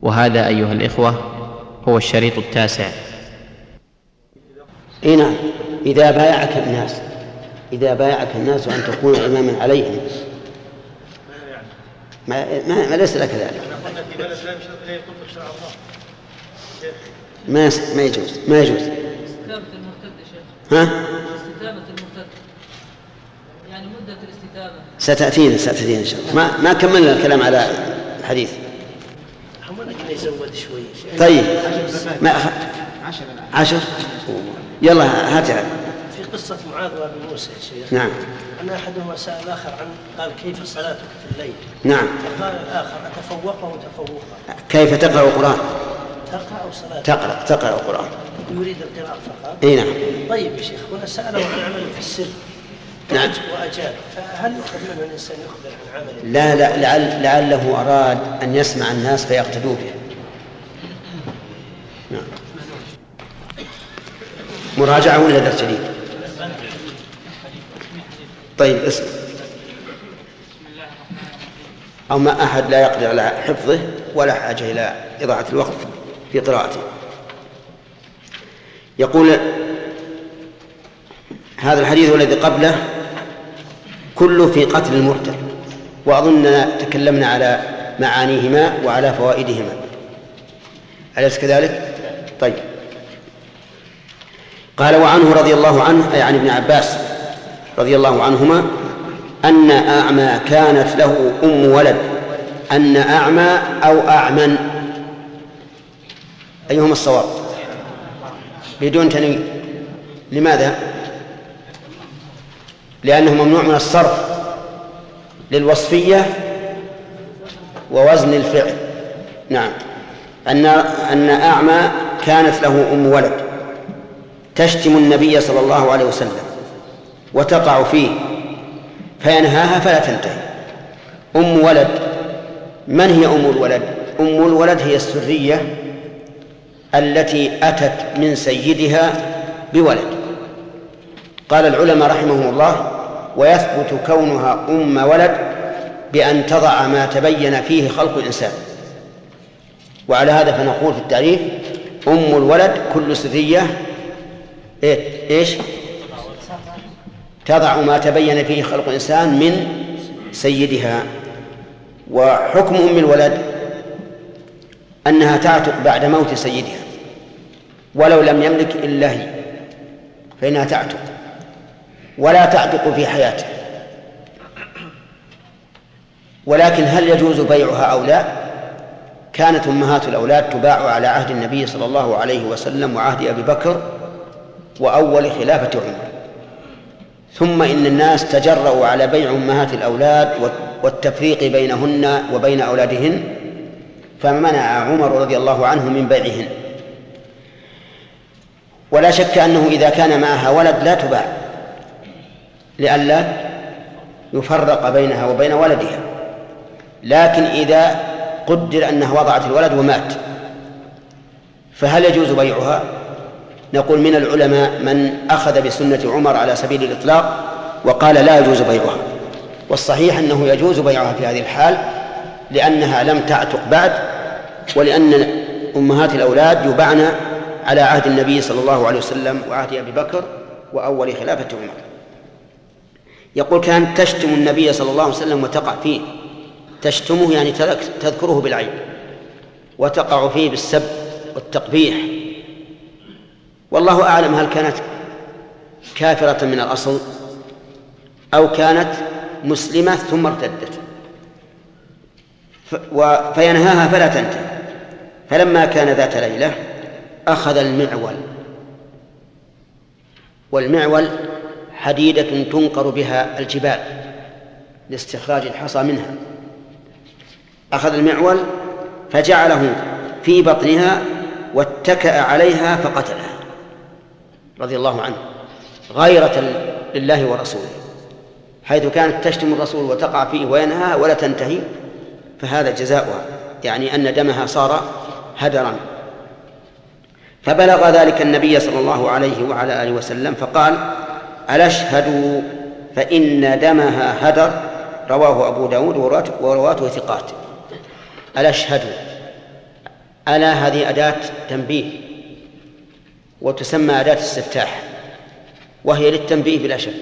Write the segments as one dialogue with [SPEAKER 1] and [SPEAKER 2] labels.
[SPEAKER 1] وهذا أيها الإخوة هو الشريط التاسع.
[SPEAKER 2] نعم، إذا بايعك الناس أن تكون إماما عليهم ما ليس لك ذلك، ما يجوز.
[SPEAKER 3] استتابة المرتد يا شيخ. استتابة المرتد يعني مدة الاستتابة ستأتينا
[SPEAKER 2] إن شاء الله. ما كملنا الكلام على الحديث.
[SPEAKER 4] يزود شوي.
[SPEAKER 2] طيب ما 10 يلا هاتها.
[SPEAKER 4] في قصة معاذ وابي موسى يا شيخ.
[SPEAKER 2] نعم.
[SPEAKER 4] أن أحدهما سأل الآخر قال كيف صلاتك في الليل؟
[SPEAKER 2] نعم.
[SPEAKER 4] فقال الآخر أتفوقه تفوقا.
[SPEAKER 2] كيف تقرأ القرآن؟
[SPEAKER 4] تقرأ صلاتك.
[SPEAKER 2] تقرأ القرآن.
[SPEAKER 4] يريد القراءة فقط.
[SPEAKER 2] اي نعم.
[SPEAKER 4] طيب يا شيخ، هنا سأله عن عمله في السر.
[SPEAKER 2] نعم.
[SPEAKER 4] وأجاب، فهل يؤخذ منه الإنسان يخبر عن عمله؟
[SPEAKER 2] لا، لعله أراد أن يسمع الناس فيقتدوا به. نعم. مراجعة ولا درس جديد؟ طيب اسم أو ما أحد لا يقدر على حفظه ولا حاجة إلى إضاعة الوقت في قراءته. يقول هذا الحديث والذي قبله كله في قتل المرتد، وأظننا تكلمنا على معانيهما وعلى فوائدهما، أليس كذلك؟ طيب. قال وعنه رضي الله عنه، أي عن ابن عباس رضي الله عنهما، أن أعمى كانت له أم ولد. أن أعمى أو أعمن أيهما الصواب؟ بدون تنوين. لماذا؟ لأنه ممنوع من الصرف للوصفية ووزن الفعل. نعم. أن أعمى كانت له أم ولد تشتم النبي صلى الله عليه وسلم وتقع فيه فينهاها فلا تنتهي. أم ولد، من هي أم الولد؟ أم الولد هي السرية التي أتت من سيدها بولد. قال العلماء رحمهم الله: ويثبت كونها أم ولد بأن تضع ما تبين فيه خلق الإنسان. وعلى هذا فنقول في التعريف: أم الولد كل سرية إيش؟ تضع ما تبين فيه خلق الإنسان من سيدها. وحكم أم الولد أنها تعتق بعد موت سيدها، ولو لم يملك إلا هي فإنها تعتق، ولا تعتق في حياته. ولكن هل يجوز بيعها أو لا؟ كانت أمهات الأولاد تباع على عهد النبي صلى الله عليه وسلم وعهد أبي بكر وأول خلافة عمر، ثم إن الناس تجرؤوا على بيع أمهات الأولاد والتفريق بينهن وبين أولادهن، فمنع عمر رضي الله عنه من بيعهن. ولا شك أنه إذا كان معها ولد لا تباع لئلا يفرق بينها وبين ولدها. لكن إذا قدر أنها وضعت الولد ومات فهل يجوز بيعها؟ نقول من العلماء من أخذ بسنة عمر على سبيل الإطلاق وقال لا يجوز بيعها، والصحيح أنه يجوز بيعها في هذه الحال لأنها لم تعتق بعد، ولأن أمهات الأولاد يباعن على عهد النبي صلى الله عليه وسلم وعهد أبي بكر وأول خلافة عمر. يقول كانت تشتم النبي صلى الله عليه وسلم وتقع فيه. تشتمه يعني تذكره بالعيب، وتقع فيه بالسب والتقبيح. والله أعلم هل كانت كافرة من الأصل أو كانت مسلمة ثم ارتدت، فينهاها فلا تنتهي. فلما كان ذات ليلة أخذ المعول، والمعول حديدة تنقر بها الجبال لاستخراج الحصى منها. أخذ المعول فجعله في بطنها واتكأ عليها فقتلها رضي الله عنه غيرة لله ورسوله، حيث كانت تشتم الرسول وتقع فيه وينهى ولا تنتهي، فهذا جزاؤها، يعني أن دمها صار هدرا. فبلغ ذلك النبي صلى الله عليه وعلى آله وسلم فقال: ألا اشهدوا فإن دمها هدر. رواه أبو داود ورواته ثقات. ألا اشهدوا ألا هذه أداة تنبيه وتسمى أداة استفتاح، وهي للتنبيه بلا شك.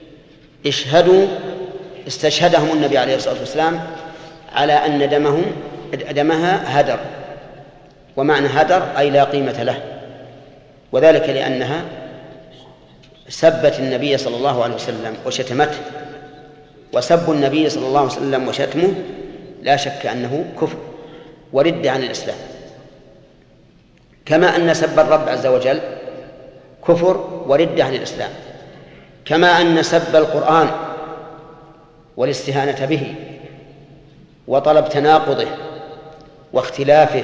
[SPEAKER 2] استشهدهم النبي عليه الصلاة والسلام على أن دمها هدر، ومعنى هدر أي لا قيمة له، وذلك لأنها سبت النبي صلى الله عليه وسلم وشتمته، وسب النبي صلى الله عليه وسلم وشتمه لا شك أنه كفر ورد عن الإسلام، كما أن سب الرب عز وجل كفر ورد عن الإسلام، كما أن سب القرآن والاستهانة به وطلب تناقضه واختلافه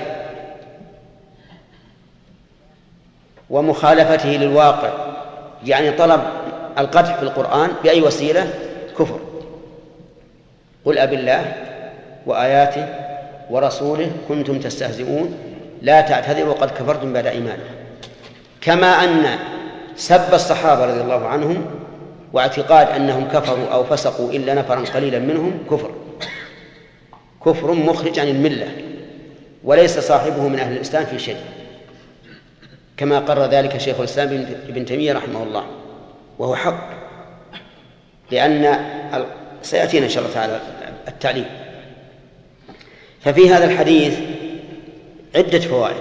[SPEAKER 2] ومخالفته للواقع، يعني طلب القدح في القرآن بأي وسيلة، كفر. قل أبالله وآياته ورسوله كنتم تستهزئون لا تعتذروا قد كفرتم بعد إيمانكم. كما أن سب الصحابة رضي الله عنهم واعتقاد أنهم كفروا أو فسقوا إلا نفرا قليلا منهم كفر مخرج عن الملة، وليس صاحبه من أهل الإسلام في شيء، كما قرر ذلك شيخ الإسلام ابن تيمية رحمه الله، وهو حق، لأن سيأتينا إن شاء الله تعالى التعليم. ففي هذا الحديث عدة فوائد.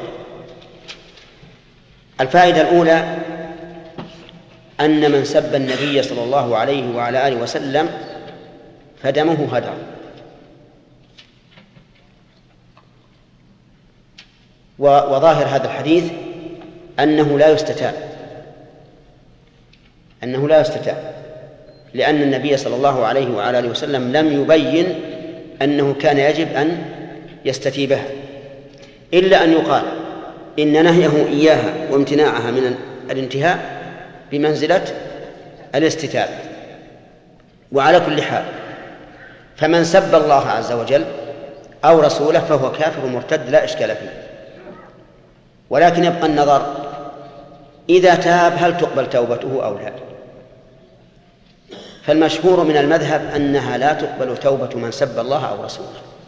[SPEAKER 2] الفائدة الأولى أن من سب النبي صلى الله عليه وعلى آله وسلم فدمه هدر، وظاهر هذا الحديث أنه لا يستتاب، لأن النبي صلى الله عليه وعلى آله وسلم لم يبين أنه كان يجب أن يستتيبها، إلا أن يقال إن نهيه إياها وامتناعها من الانتهاء بمنزلة الاستتابة. وعلى كل حال فمن سب الله عز وجل أو رسوله فهو كافر مرتد لا إشكال فيه، ولكن يبقى النظر إذا تاب هل تقبل توبته أو لا. فالمشهور من المذهب أنها لا تقبل توبة من سب الله أو رسوله،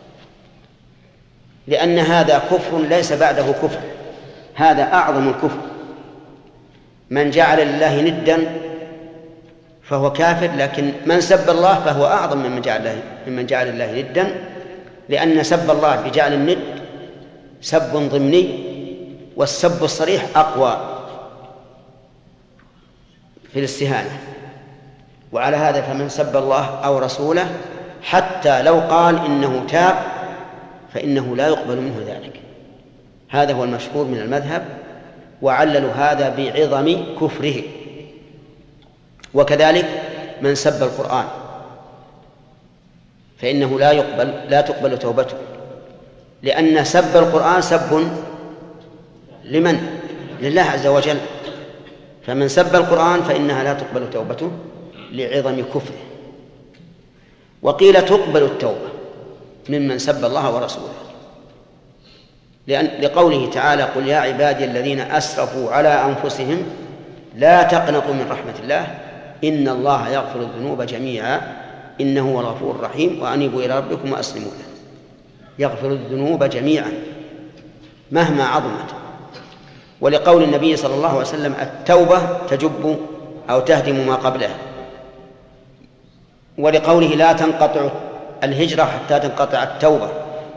[SPEAKER 2] لأن هذا كفر ليس بعده كفر، هذا أعظم الكفر. من جعل لله ندا فهو كافر، لكن من سب الله فهو أعظم ممن جعل الله ندا، لأن سب الله بجعل الند سب ضمني، والسب الصريح أقوى في الاستهانة. وعلى هذا فمن سب الله أو رسوله حتى لو قال إنه تاب فإنه لا يقبل منه ذلك. هذا هو المشهور من المذهب، وعللوا هذا بعظم كفره. وكذلك من سب القرآن فإنه لا تقبل توبته، لأن سب القرآن سب لمن؟ لله عز وجل. فمن سب القرآن فإنها لا تقبل توبته لعظم كفره. وقيل تقبل التوبة ممن سب الله ورسوله، لقوله تعالى قل يا عبادي الذين أسرفوا على أنفسهم لا تقنطوا من رحمة الله إن الله يغفر الذنوب جميعا إنه هو الغفور الرحيم وأنيبوا إلى ربكم وأسلموا له. يغفر الذنوب جميعا مهما عظمت. ولقول النبي صلى الله عليه وسلم التوبة تجب أو تهدم ما قبلها. ولقوله لا تنقطع الهجرة حتى تنقطع التوبة،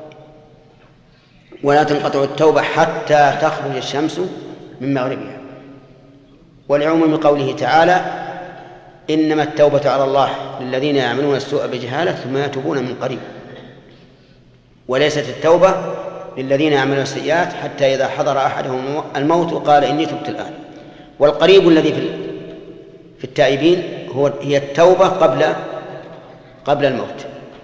[SPEAKER 2] ولا تنقطع التوبة حتى تخرج الشمس من مغربها. ولعموم قوله تعالى إنما التوبة على الله للذين يعملون السوء بجهالة ثم يتوبون من قريب، وليست التوبة للذين يعملون السيئات حتى إذا حضر أحدهم الموت قال إني تبت الآن. والقريب الذي في التائبين هي التوبة قبل الموت.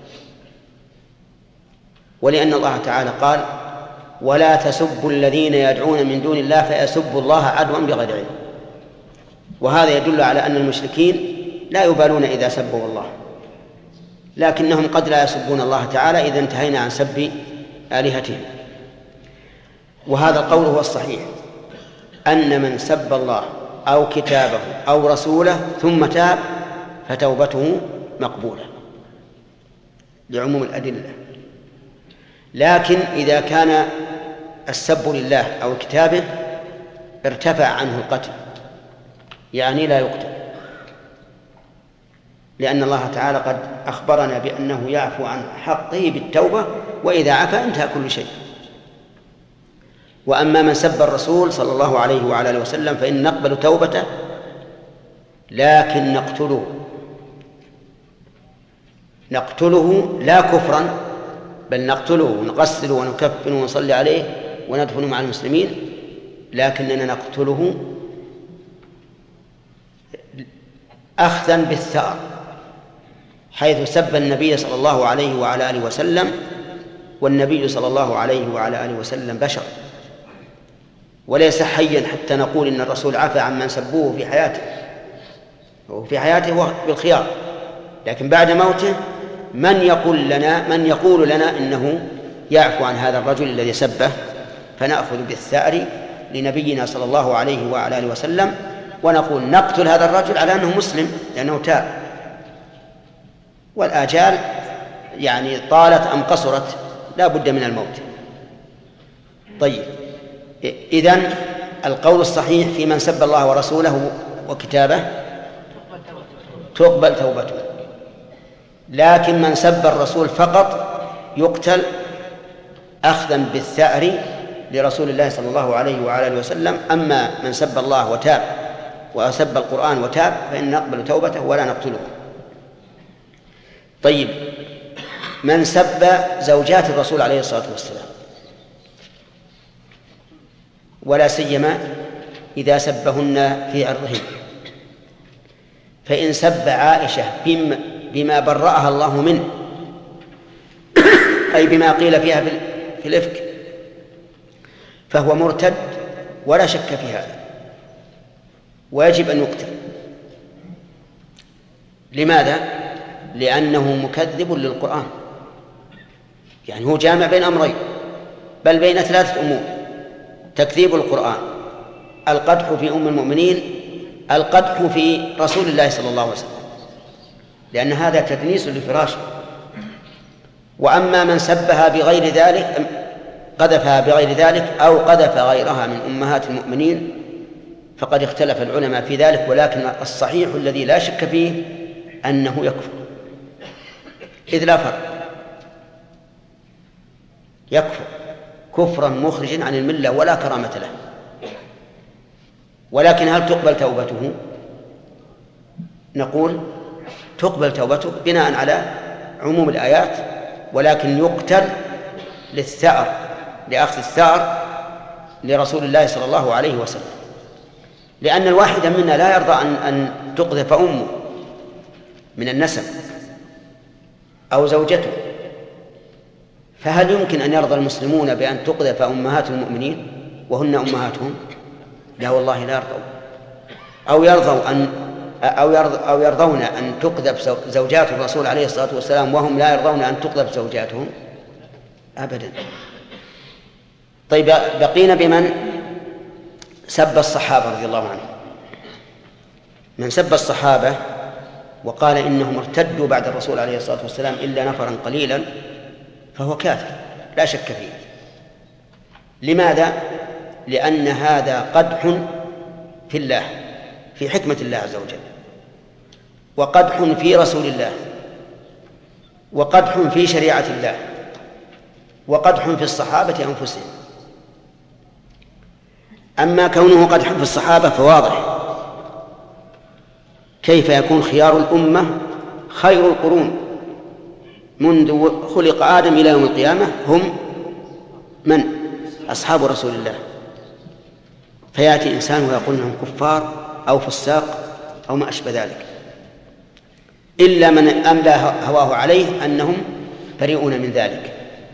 [SPEAKER 2] ولأن الله تعالى قال ولا تسبوا الذين يدعون من دون الله فيسبوا الله عدوا بغير علم. وهذا يدل على أن المشركين لا يبالون إذا سبوا الله، لكنهم قد لا يسبون الله تعالى إذا انتهينا عن سب آلهتهم. وهذا القول هو الصحيح، أن من سب الله أو كتابه أو رسوله ثم تاب فتوبته مقبولة لعموم الأدلة. لكن إذا كان السب لله أو كتابه ارتفع عنه القتل، يعني لا يقتل، لأن الله تعالى قد أخبرنا بأنه يعفو عن حقه بالتوبة، وإذا عفا انتهى كل شيء. وأما من سب الرسول صلى الله عليه وعلى آله وسلم فإن نقبل توبته، لكن نقتله لا كفرا، بل نقتله ونغسله ونكفنه ونصلي عليه وندفن مع المسلمين، لكننا نقتله أخذا بالثأر، حيث سب النبي صلى الله عليه وعلى آله وسلم، والنبي صلى الله عليه وعلى آله وسلم بشر وليس حيا حتى نقول إن الرسول عفى عمن سبوه في حياته، وفي حياته هو بالخيار، لكن بعد موته من يقول لنا إنه يعفو عن هذا الرجل الذي سبه؟ فنأخذ بالثأر لنبينا صلى الله عليه وعلى آله وسلم، ونقول نقتل هذا الرجل على أنه مسلم لأنه تاب، والآجال يعني طالت أم قصرت لا بد من الموت. طيب، إذن القول الصحيح في من سب الله ورسوله وكتابه تقبل توبته، لكن من سب الرسول فقط يقتل أخذا بالثأر لرسول الله صلى الله عليه وعلى آله وسلم. أما من سب الله وتاب وسب القرآن وتاب فإن نقبل توبته ولا نقتله. طيب، من سب زوجات الرسول عليه الصلاة والسلام، ولا سيما إذا سبهن في عرضهن، فإن سب عائشة بما برأها الله منه، أي بما قيل فيها في الإفك، فهو مرتد ولا شك في هذا، ويجب أن يقتل. لماذا؟ لأنه مكذب للقرآن، يعني هو جامع بين أمرين، بل بين 3 أمور: تكذيب القرآن، القدح في أم المؤمنين، القدح في رسول الله صلى الله عليه وسلم، لأن هذا تدنيس لفراشه. وأما من سبها بغير ذلك، قذفها بغير ذلك أو قذف غيرها من أمهات المؤمنين، فقد اختلف العلماء في ذلك، ولكن الصحيح الذي لا شك فيه أنه يكفر، إذ لا فرق، يكفر كفرا مخرجا عن الملة ولا كرامة له. ولكن هل تقبل توبته؟ نقول تقبل توبته بناء على عموم الآيات، ولكن يقتل للثأر، لأخذ الثأر لرسول الله صلى الله عليه وسلم، لأن الواحد منا لا يرضى أن تقذف أمه من النسب أو زوجته، فهل يمكن أن يرضى المسلمون بأن تقذف أمهات المؤمنين وهن أمهاتهم؟ لا والله لا يرضون. أو يرضون أن تقذف زوجات الرسول عليه الصلاة والسلام وهم لا يرضون أن تقذف زوجاتهم؟ أبدا. طيب، بقينا بمن سب الصحابة رضي الله عنهم. من سب الصحابة وقال إنهم ارتدوا بعد الرسول عليه الصلاة والسلام إلا نفرا قليلا فهو كافر لا شك فيه. لماذا؟ لأن هذا قدح في الله، في حكمة الله عز وجل، وقدح في رسول الله، وقدح في شريعة الله، وقدح في الصحابة أنفسهم. أما كونه قدح في الصحابة فواضح، كيف يكون خيار الأمة خير القرون منذ خلق آدم إلى يوم القيامة هم من؟ أصحاب رسول الله، فيأتي إنسان ويقول لهم كفار أو فساق أو ما أشبه ذلك، إلا من أملى هواه عليه أنهم بريئون من ذلك،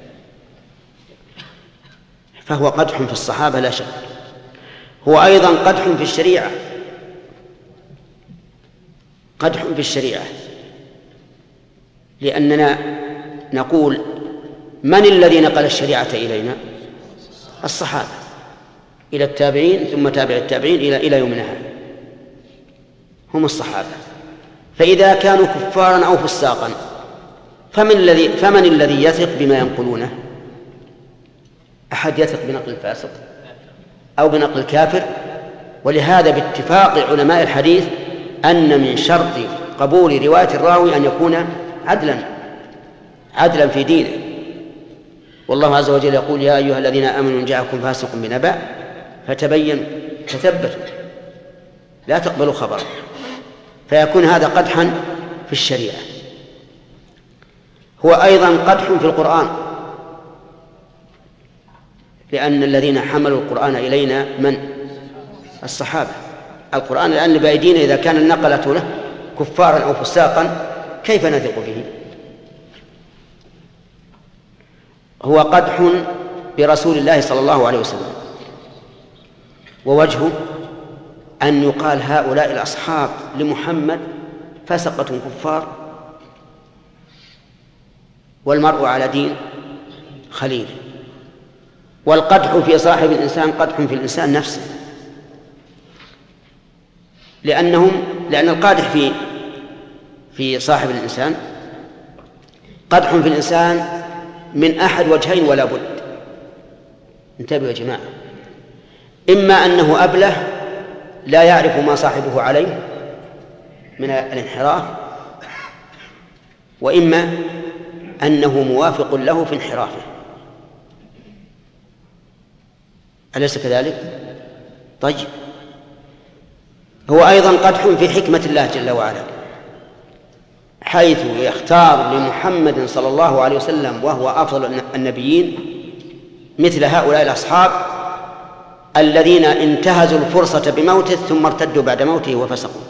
[SPEAKER 2] فهو قدح في الصحابة لا شك. هو أيضا قدح في الشريعة، قدح في الشريعة، لأننا نقول من الذي نقل الشريعة إلينا؟ الصحابة إلى التابعين ثم تابع التابعين إلى يومنا هذا، هم الصحابة. فإذا كانوا كفارا أو فساقا فمن الذي يثق بما ينقلونه؟ أحد يثق بنقل الفاسق أو بنقل الكافر؟ ولهذا باتفاق علماء الحديث أن من شرط قبول رواية الراوي أن يكون عدلا في دينه. والله عز وجل يقول: يا أيها الذين آمنوا إن جاءكم فاسق بنبأ فتبينوا تثبتوا لا تقبلوا خبرا، فيكون هذا قدحا في الشريعة. هو أيضا قدح في القرآن، لأن الذين حملوا القرآن إلينا من؟ الصحابة. القرآن لأن بأيدينا إذا كان النقلة له كفارا أو فساقا كيف نثق به؟ هو قدح برسول الله صلى الله عليه وسلم، ووجهه أن يقال هؤلاء الأصحاب لمحمد فسقة كفار، والمرء على دين خليل. والقدح في صاحب الإنسان قدح في الإنسان نفسه، لأن القادح في صاحب الإنسان قدح في الإنسان من أحد وجهين ولا بد. انتبهوا يا جماعة: إما أنه أبله لا يعرف ما صاحبه عليه من الانحراف، وإما أنه موافق له في انحرافه. أليس كذلك؟ طيب، هو أيضا قدح في حكمة الله جل وعلا، حيث يختار لمحمد صلى الله عليه وسلم وهو أفضل النبيين مثل هؤلاء الأصحاب الذين انتهزوا الفرصة بموته ثم ارتدوا بعد موته وفسقوا.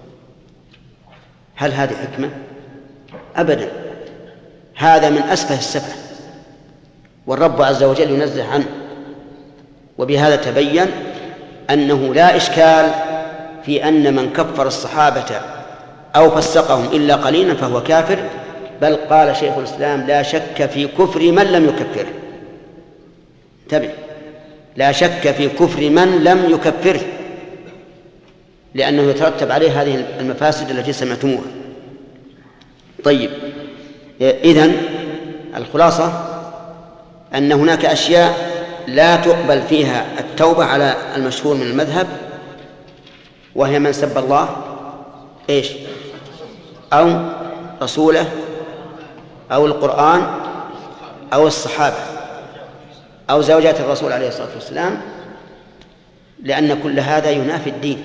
[SPEAKER 2] هل هذه حكمة؟ أبدا، هذا من أسفه السفه، والرب عز وجل ينزه عنه. وبهذا تبين أنه لا إشكال في أن من كفر الصحابة أو فسقهم إلا قليلا فهو كافر، بل قال شيخ الإسلام: لا شك في كفر من لم يكفره. انتبه، لا شك في كفر من لم يكفره، لأنه يترتب عليه هذه المفاسد التي سمعتموها. طيب، إذن الخلاصة أن هناك أشياء لا تقبل فيها التوبة على المشهور من المذهب، وهي من سب الله أو رسوله أو القرآن أو الصحابة أو زوجات الرسول عليه الصلاة والسلام، لأن كل هذا ينافي الدين.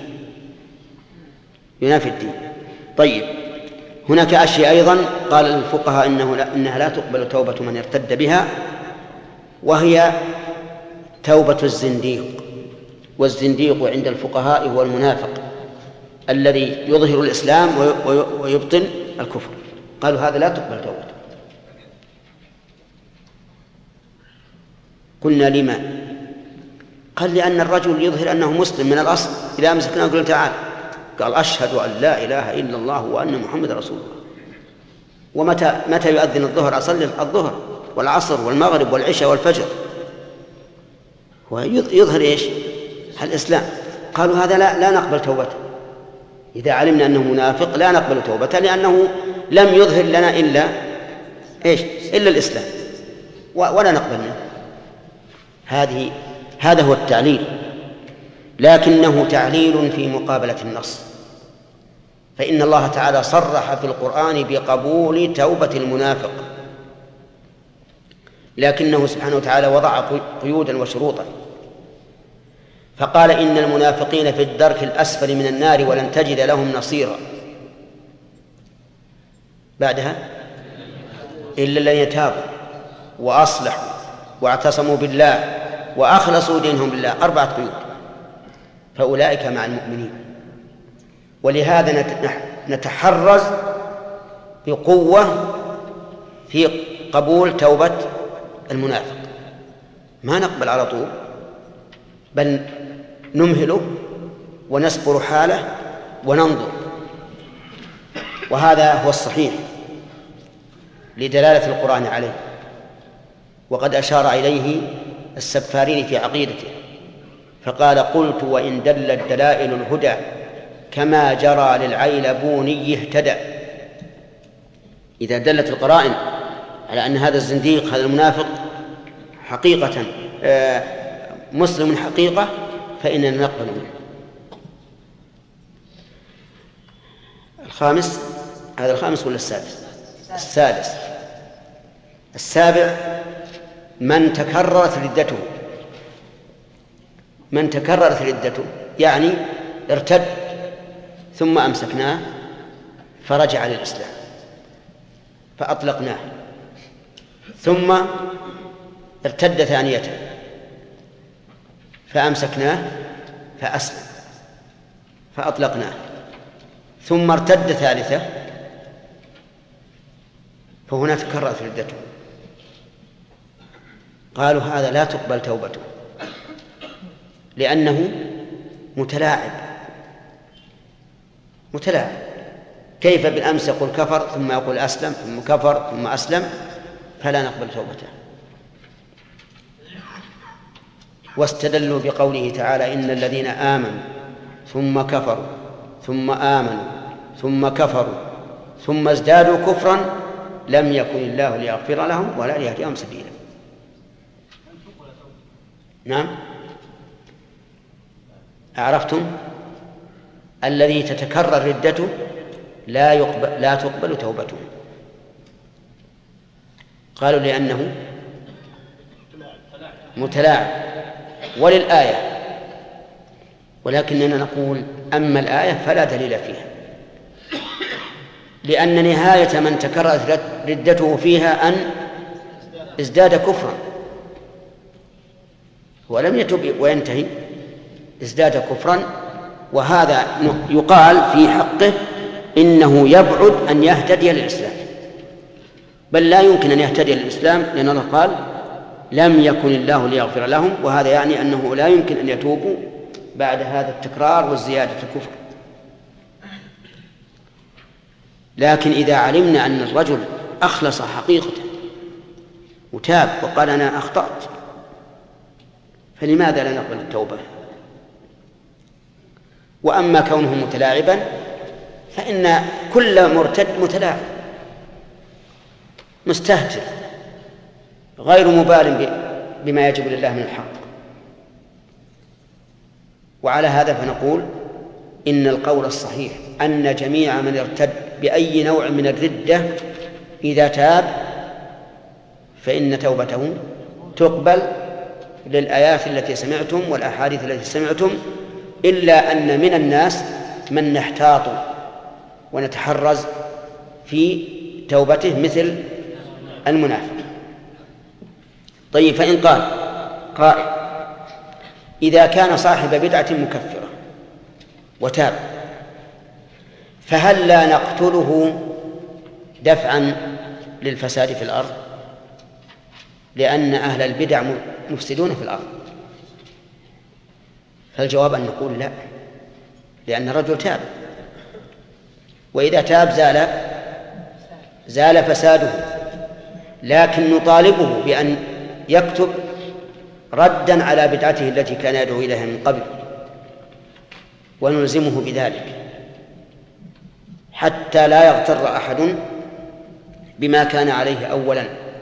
[SPEAKER 2] طيب، هناك أشياء أيضا قال الفقهاء إنها لا تقبل توبة من ارتد بها، وهي توبة الزنديق. والزنديق عند الفقهاء هو المنافق الذي يظهر الإسلام ويبطن الكفر. قالوا هذا لا تقبل توبته. قلنا: لما؟ قال: لأن الرجل يظهر أنه مسلم من الأصل، إذا أمسكناه قلنا تعال، قال: أشهد أن لا إله إلا الله وأن محمد رسول الله. ومتى يؤذن الظهر أصلي الظهر والعصر والمغرب والعشاء والفجر، ويظهر الإسلام. قالوا هذا لا نقبل توبته. إذا علمنا أنه منافق لا نقبل توبته، لأنه لم يظهر لنا إلا الإسلام، ولا نقبل منه. هذا هو التعليل، لكنه تعليل في مقابلة النص. فإن الله تعالى صرح في القرآن بقبول توبة المنافق، لكنه سبحانه وتعالى وضع قيودا وشروطا، فقال: إن المنافقين في الدرك الأسفل من النار ولن تجد لهم نصيرا. بعدها: إلا الذين تابوا وأصلحوا واعتصموا بالله وأخلصوا دينهم لله. 4 قيود، فأولئك مع المؤمنين. ولهذا نتحرز بقوة في قبول توبة المنافق، ما نقبل على طول، بل نمهله ونصبر حاله وننظر. وهذا هو الصحيح لدلالة القرآن عليه، وقد أشار إليه السفارين في عقيدته فقال: قلت: وإن دلت دلائل الهدى كما جرى للعيلبوني اهتدى. إذا دلت القرائن على أن هذا الزنديق هذا المنافق حقيقة مسلم حقيقة فإننا نقبل منه. الخامس، هذا الخامس ولا السادس؟ السادس. السابع من تكررت ردته. من تكررت ردته يعني ارتد ثم أمسكناه فرجع للإسلام فأطلقناه، ثم ارتد ثانية فأمسكناه فأسلم فأطلقناه، ثم ارتد ثالثة فهنا تكررت ردته. قالوا هذا لا تقبل توبته لأنه متلاعب. كيف بالأمس يقول كفر ثم يقول أسلم ثم كفر ثم أسلم؟ فلا نقبل توبته. واستدلوا بقوله تعالى إن الذين آمنوا ثم كفروا ثم آمنوا ثم كفروا ثم ازدادوا كفرا لم يكن الله ليغفر لهم ولا ليهديهم سبيلا. نعم، عرفتم؟ الذي تتكرر ردته لا تقبل توبته. قالوا لأنه متلاعب وللآية، ولكننا نقول أما الآية فلا دليل فيها، لأن نهاية من تكررت ردته فيها أن ازداد كفرا ولم يتب وينتهي، ازداد كفرا، وهذا يقال في حقه إنه يبعد أن يهتدي للإسلام، بل لا يمكن أن يهتدي للإسلام، لأن الله قال لم يكن الله ليغفر لهم، وهذا يعني أنه لا يمكن أن يتوبوا بعد هذا التكرار والزيادة في الكفر. لكن إذا علمنا أن الرجل أخلص حقيقة وتاب وقال أنا أخطأت فلماذا لا نقبل التوبة؟ وأما كونه متلاعبا فإن كل مرتد متلاعب مستهتر غير مبال بما يجب لله من الحق. وعلى هذا فنقول إن القول الصحيح أن جميع من ارتد بأي نوع من الردة إذا تاب فإن توبته تقبل للآيات التي سمعتم والأحاديث التي سمعتم، إلا أن من الناس من نحتاط ونتحرز في توبته مثل المنافق. طيب، فإن قال قائل إذا كان صاحب بدعة مكفرة وتاب فهل لا نقتله دفعا للفساد في الأرض؟ لأن أهل البدع مفسدون في الأرض. فالجواب أن نقول لا، لأن الرجل تاب، وإذا تاب زال فساده، لكن نطالبه بأن يكتب ردا على بدعته التي كان يدعو إليها من قبل، ونلزمه بذلك حتى لا يغتر أحد بما كان عليه أولا،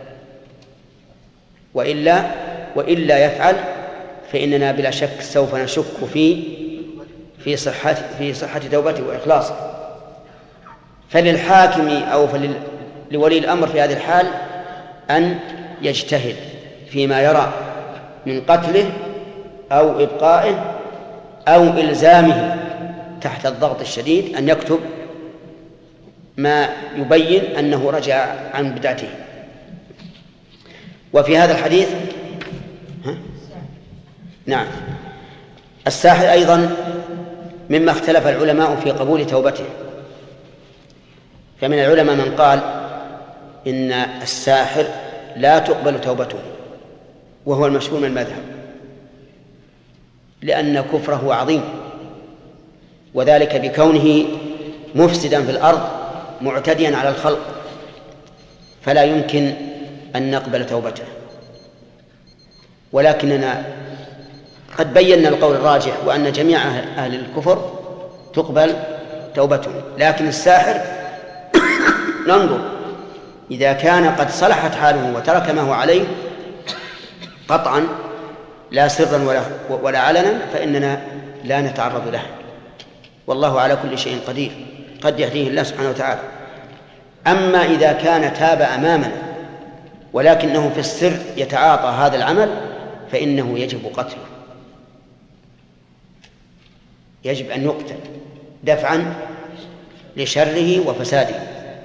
[SPEAKER 2] وإلا يفعل فإننا بلا شك سوف نشك في صحة توبته وإخلاصه. فللحاكم أو لولي الأمر في هذه الحال أن يجتهد فيما يرى من قتله أو إبقائه أو إلزامه تحت الضغط الشديد أن يكتب ما يبين أنه رجع عن بدعته. وفي هذا الحديث نعم الساحر أيضا مما اختلف العلماء في قبول توبته، فمن العلماء من قال إن الساحر لا تقبل توبته، وهو المشهور من المذهب، لأن كفره عظيم، وذلك بكونه مفسدا في الأرض معتديا على الخلق، فلا يمكن أن نقبل توبته. ولكننا قد بينا القول الراجح وأن جميع أهل الكفر تقبل توبتهم، لكن الساحر ننظر إذا كان قد صلحت حاله وترك ما هو عليه قطعا لا سرا ولا علنا فإننا لا نتعرض له، والله على كل شيء قدير، قد يهديه الله سبحانه وتعالى. أما إذا كان تاب أمامنا ولكنه في السر يتعاطى هذا العمل فإنه يجب قتله، يجب أن يقتل دفعا لشره وفساده.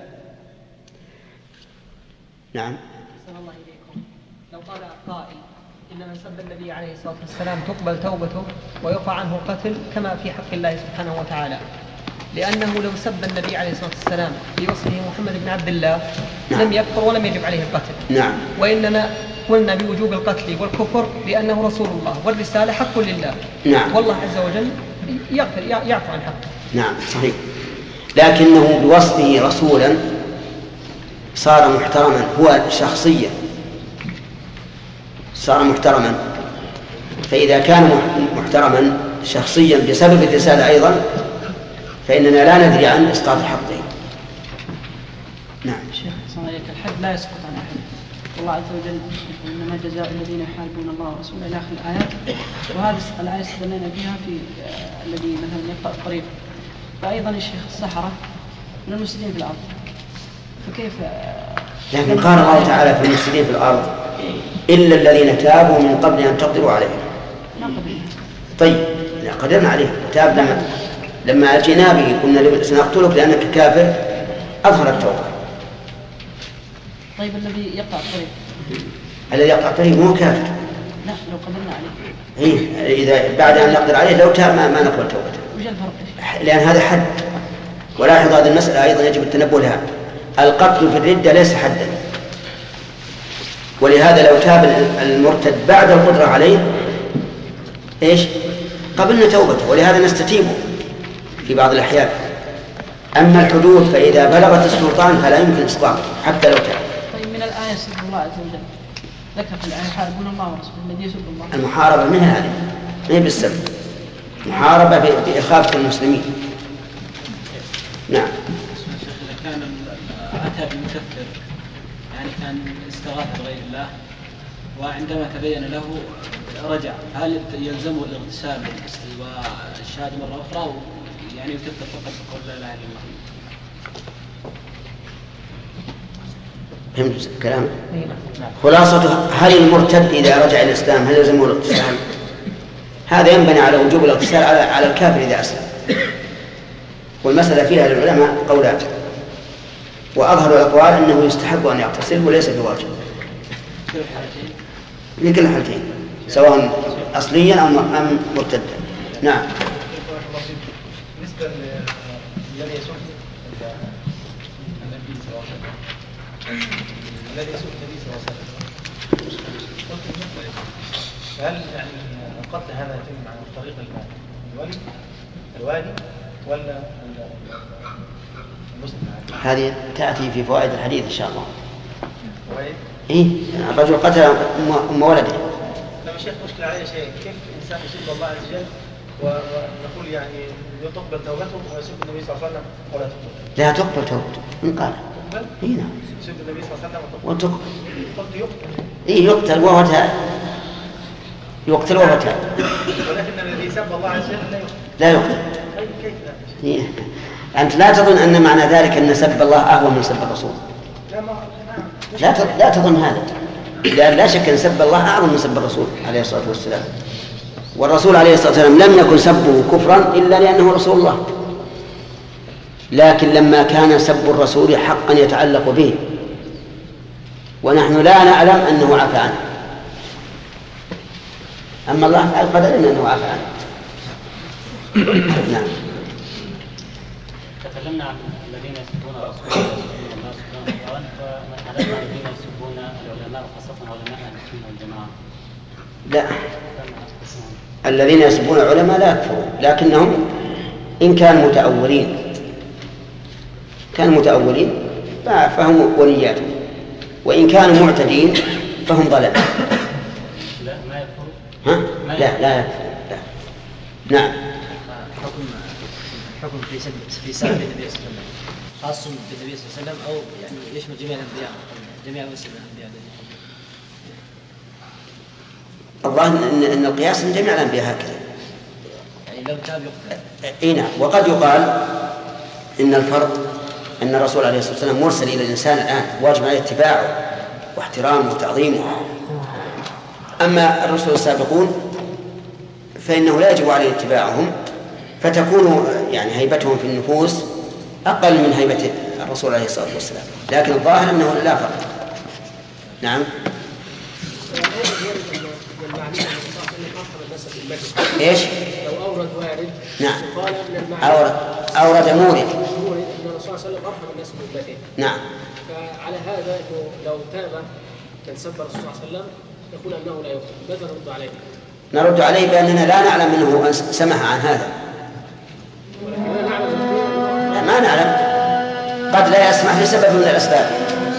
[SPEAKER 2] نعم.
[SPEAKER 5] أحسن الله إليكم. لو قال قائل إن من سب النبي عليه الصلاة والسلام تقبل توبته ويرفع عنه القتل كما في حق الله سبحانه وتعالى، لأنه لو سب النبي عليه الصلاة والسلام بوصفه محمد بن عبد الله لم يكفر ولم يجب عليه القتل.
[SPEAKER 2] نعم.
[SPEAKER 5] وإننا قلنا بوجوب القتل والكفر لأنه رسول الله والرسالة حق لله.
[SPEAKER 2] نعم.
[SPEAKER 5] والله عز وجل يعفو عن حقه.
[SPEAKER 2] نعم صحيح، لكنه بوصفه رسولا صار محترما، هو شخصيا صار محترما، فإذا كان محترما شخصيا بسبب الرسالة أيضا فإننا لا ندري عن إسقاط حقه. نعم.
[SPEAKER 6] شيخ صلى الله عليه الحد لا يسقط عن أحد، والله عز وجل إنما جزاء الذين يحاربون الله ورسوله إلى آخر الآيات، وهذه الآية استدلنا بها في الذي مثلا يقطع الطريق. فأيضا الشيخ السحرة من المفسدين في الأرض، فكيف؟
[SPEAKER 2] لكن قال الله تعالى في المفسدين في الأرض إلا الذين تابوا من قبل أن تقدروا عليهم. طيب لا قدرنا عليه، تاب لما أتينا به قلنا سنقتلك لأنك كافر، أظهر التوبة.
[SPEAKER 6] طيب الذي يقطع الطريق،
[SPEAKER 2] الذي يقطع الطريق مو كافر.
[SPEAKER 6] لا لو قدرنا عليه.
[SPEAKER 2] إذا بعد أن نقدر عليه لو تاب ما نقبل توبته.
[SPEAKER 6] وش الفرق؟
[SPEAKER 2] لأن هذا حد. ولاحظ هذه المسألة أيضا يجب التنبه لها، القتل في الردة ليس حدا، ولهذا لو تاب المرتد بعد القدرة عليه إيش؟ قبلنا توبته، ولهذا نستتيبه في بعض الأحيان. أما الحدود فإذا بلغت السلطان فلا يمكن إسقاطه حتى لو تاب.
[SPEAKER 6] طيب من الآية سب الله عز وجل ذكر في الآية يحاربون الله ورسوله الذي يسب الله.
[SPEAKER 2] المحاربة منها هذه ما هي بالسب، محاربة بإخافة المسلمين. نعم.
[SPEAKER 7] إذا كان أتى بمكفر يعني كان استغاث بغير الله وعندما تبين له رجع، هل يلزمه الاغتسال والشهادة مرة أخرى يعني يكفر فقط بقول لا إله إلا الله؟
[SPEAKER 2] فهمت كلامه؟ خلاصة هل المرتد إذا رجع إلى الإسلام هل يلزمه الاغتسال؟ هذا ينبني على وجوب الاغتسال على الكافر إذا أسلم، والمسألة فيها للعلماء قولان، وأظهر الأقوال أنه يستحب أن يغتسل وليس بواجب لكل حالتين سواء أصليا أم مرتدا. نعم.
[SPEAKER 8] بالنسبة للذي يسوق النبي صلى الله عليه وسلم، الذي يسوق النبي صلى الله عليه وسلم، هل يعني القتل هذا يتم عن طريق الوالي ولا المسلم؟
[SPEAKER 2] هذه تأتي في فوائد الحديث إن شاء الله. إيه الرجل قتل أم ولده.
[SPEAKER 8] لما الشيخ مشكلة عليه شيء، كيف إنسان يسب الله عز وجل ونقول يعني يقبل توبته ويسب النبي صلى الله عليه وسلم ولا تقبل؟
[SPEAKER 2] لا تقبل توبته من قال؟
[SPEAKER 8] تقبل؟
[SPEAKER 2] إيه نعم.
[SPEAKER 8] يسب النبي صلى الله عليه وسلم
[SPEAKER 2] وتقبل.
[SPEAKER 8] قلت يقتل.
[SPEAKER 2] إيه يقتل وهو تاب. يقتل وهو تاب.
[SPEAKER 8] ولكن الذي يسب الله عز وجل
[SPEAKER 2] لا يقتل.
[SPEAKER 8] كيف لا؟
[SPEAKER 2] إيه. أنت لا تظن أن معنى ذلك أن سب الله أهون من سب الرسول. لا تظن هذا، لأن لا شك أن سب الله أعظم من سب الرسول عليه الصلاة والسلام، والرسول عليه الصلاة والسلام لم يكن سبه كفرا إلا لأنه رسول الله، لكن لما كان سب الرسول حقا يتعلق به ونحن لا نعلم أنه عفى عنه، أما الله فعل قدر أنه عفى عنه. نعم.
[SPEAKER 9] تكلمنا عن الذين يسبون رسول الله فنتحدث عن الذين يسبون العلماء وخاصة علماء أهل السنة والجماعة.
[SPEAKER 2] لا، الذين يسبون العلماء لا يكفرون، لكنهم إن كانوا متأولين فهم ولياتهم، وإن كانوا معتدين فهم ضلال.
[SPEAKER 9] لا ما يكفرون.
[SPEAKER 2] ها؟ لا يكفرون. لا. نعم.
[SPEAKER 10] حكم في سب النبي صلى الله عليه وسلم خاص بالنبي صلى الله عليه وسلم أو يعني يشمل جميع الأنبياء جميع الأنبياء؟
[SPEAKER 2] الله إن القياس من جميع الأنبياء هكذا.
[SPEAKER 10] يعني لو تاب يقتل.
[SPEAKER 2] إيه نعم. وقد يقال إن الفرق أن الرسول عليه الصلاة والسلام مرسل إلى الإنسان الآن واجب عليه اتباعه واحترامه وتعظيمه. أما الرسل السابقون فإنه لا يجب عليه اتباعهم، فتكون يعني هيبتهم في النفوس أقل من هيبة الرسول عليه الصلاة والسلام، لكن الظاهر أنه لا فرق. نعم. إيش؟
[SPEAKER 11] لو أورد وارد.
[SPEAKER 2] نعم.
[SPEAKER 11] قال من
[SPEAKER 2] أورد مورد.
[SPEAKER 11] أن الرسول صلى الله عليه وسلم أرحم الناس بأمته.
[SPEAKER 2] نعم.
[SPEAKER 11] فعلى هذا إنه لو تاب من سب الرسول صلى الله عليه وسلم يقول أنه لا يقتل، ماذا نرد عليه؟
[SPEAKER 2] نرد عليه بأننا لا نعلم أنه سمح عن هذا. ما نعلم، قد لا يسمح لسبب من الأسباب.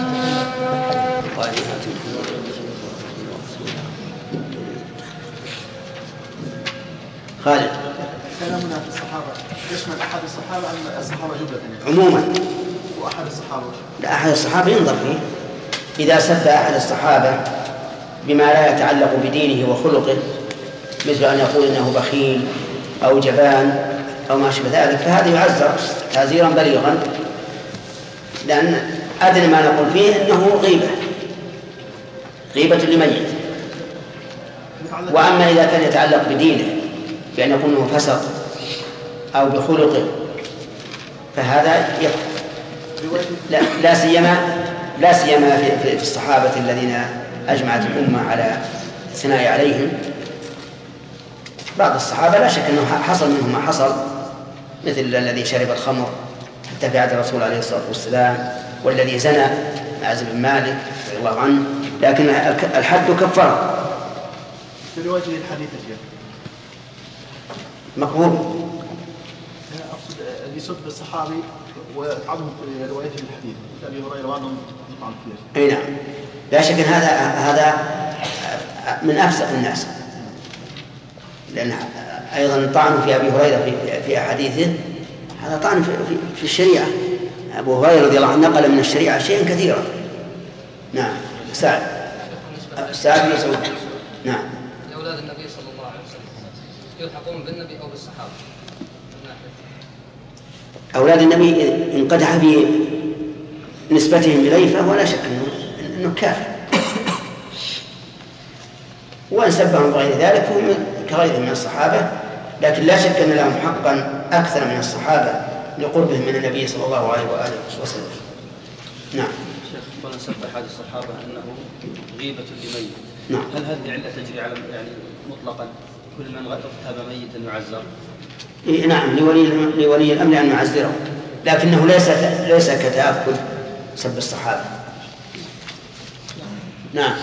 [SPEAKER 2] خالد.
[SPEAKER 12] كلامنا في الصحابة يشمل أحد الصحابة أم الصحابة جملة؟
[SPEAKER 2] عموما.
[SPEAKER 12] وأحد الصحابة.
[SPEAKER 2] لا، أحد الصحابة ينظر فيه. إذا سب أحد الصحابة بما لا يتعلق بدينه وخلقه، مثل أن يقول إنه بخيل أو جبان أو ما شابه ذلك، فهذا يعزر تعزيرا بليغا، لأن أدنى ما نقول فيه إنه غيبة لميت. وأما إذا كان يتعلق بدينه بأن يكون انه فسق أو بخلقه فهذا يكفر. لا سيما في الصحابة الذين أجمعت الأمة على الثناء عليهم. بعض الصحابة لا شك أنه حصل منهم ما حصل، مثل الذي شرب الخمر حتى في عهد الرسول عليه الصلاة والسلام، والذي زنى عازب بن مالك رضي الله عنه، لكن الحد كفر.
[SPEAKER 12] في رواية الحديث يا شيخ
[SPEAKER 2] مقبول.
[SPEAKER 12] أقصد يسب الصحابي ويتعبهم في رواية الحديث أبي هريرة وأنهم يطعن فيه.
[SPEAKER 2] أي نعم، لا شك أن هذا من أفسق الناس، لأن أيضا الطعن في أبي هريرة في أحاديثه هذا طعن في الشريعة. أبو هريرة رضي الله عنه نقل من الشريعة شيئا كثيرا. نعم. سعد بن مسعود. نعم.
[SPEAKER 13] أولاد النبي صلى الله عليه وسلم يلحقون بالنبي أو بالصحابة؟
[SPEAKER 2] أولاد النبي إن قدح في نسبتهم إليه فهو لا شك أنه كافر، وإن سبهم بغير ذلك فهم كغيرهم من الصحابة، لكن لا شك أن لهم حقا أكثر من الصحابة لقربهم من النبي صلى الله عليه وآله وسلم. نعم.
[SPEAKER 14] شيخ قال سب أحد الصحابة أنه غيبة لميت.
[SPEAKER 2] نعم.
[SPEAKER 14] هل هذه العلة تجري على يعني مطلقا كل من اغتاب ميتا يعزر؟
[SPEAKER 2] نعم، لولي الأمر أن يعزره، لكنه ليس كتأكد سب الصحابة. نعم.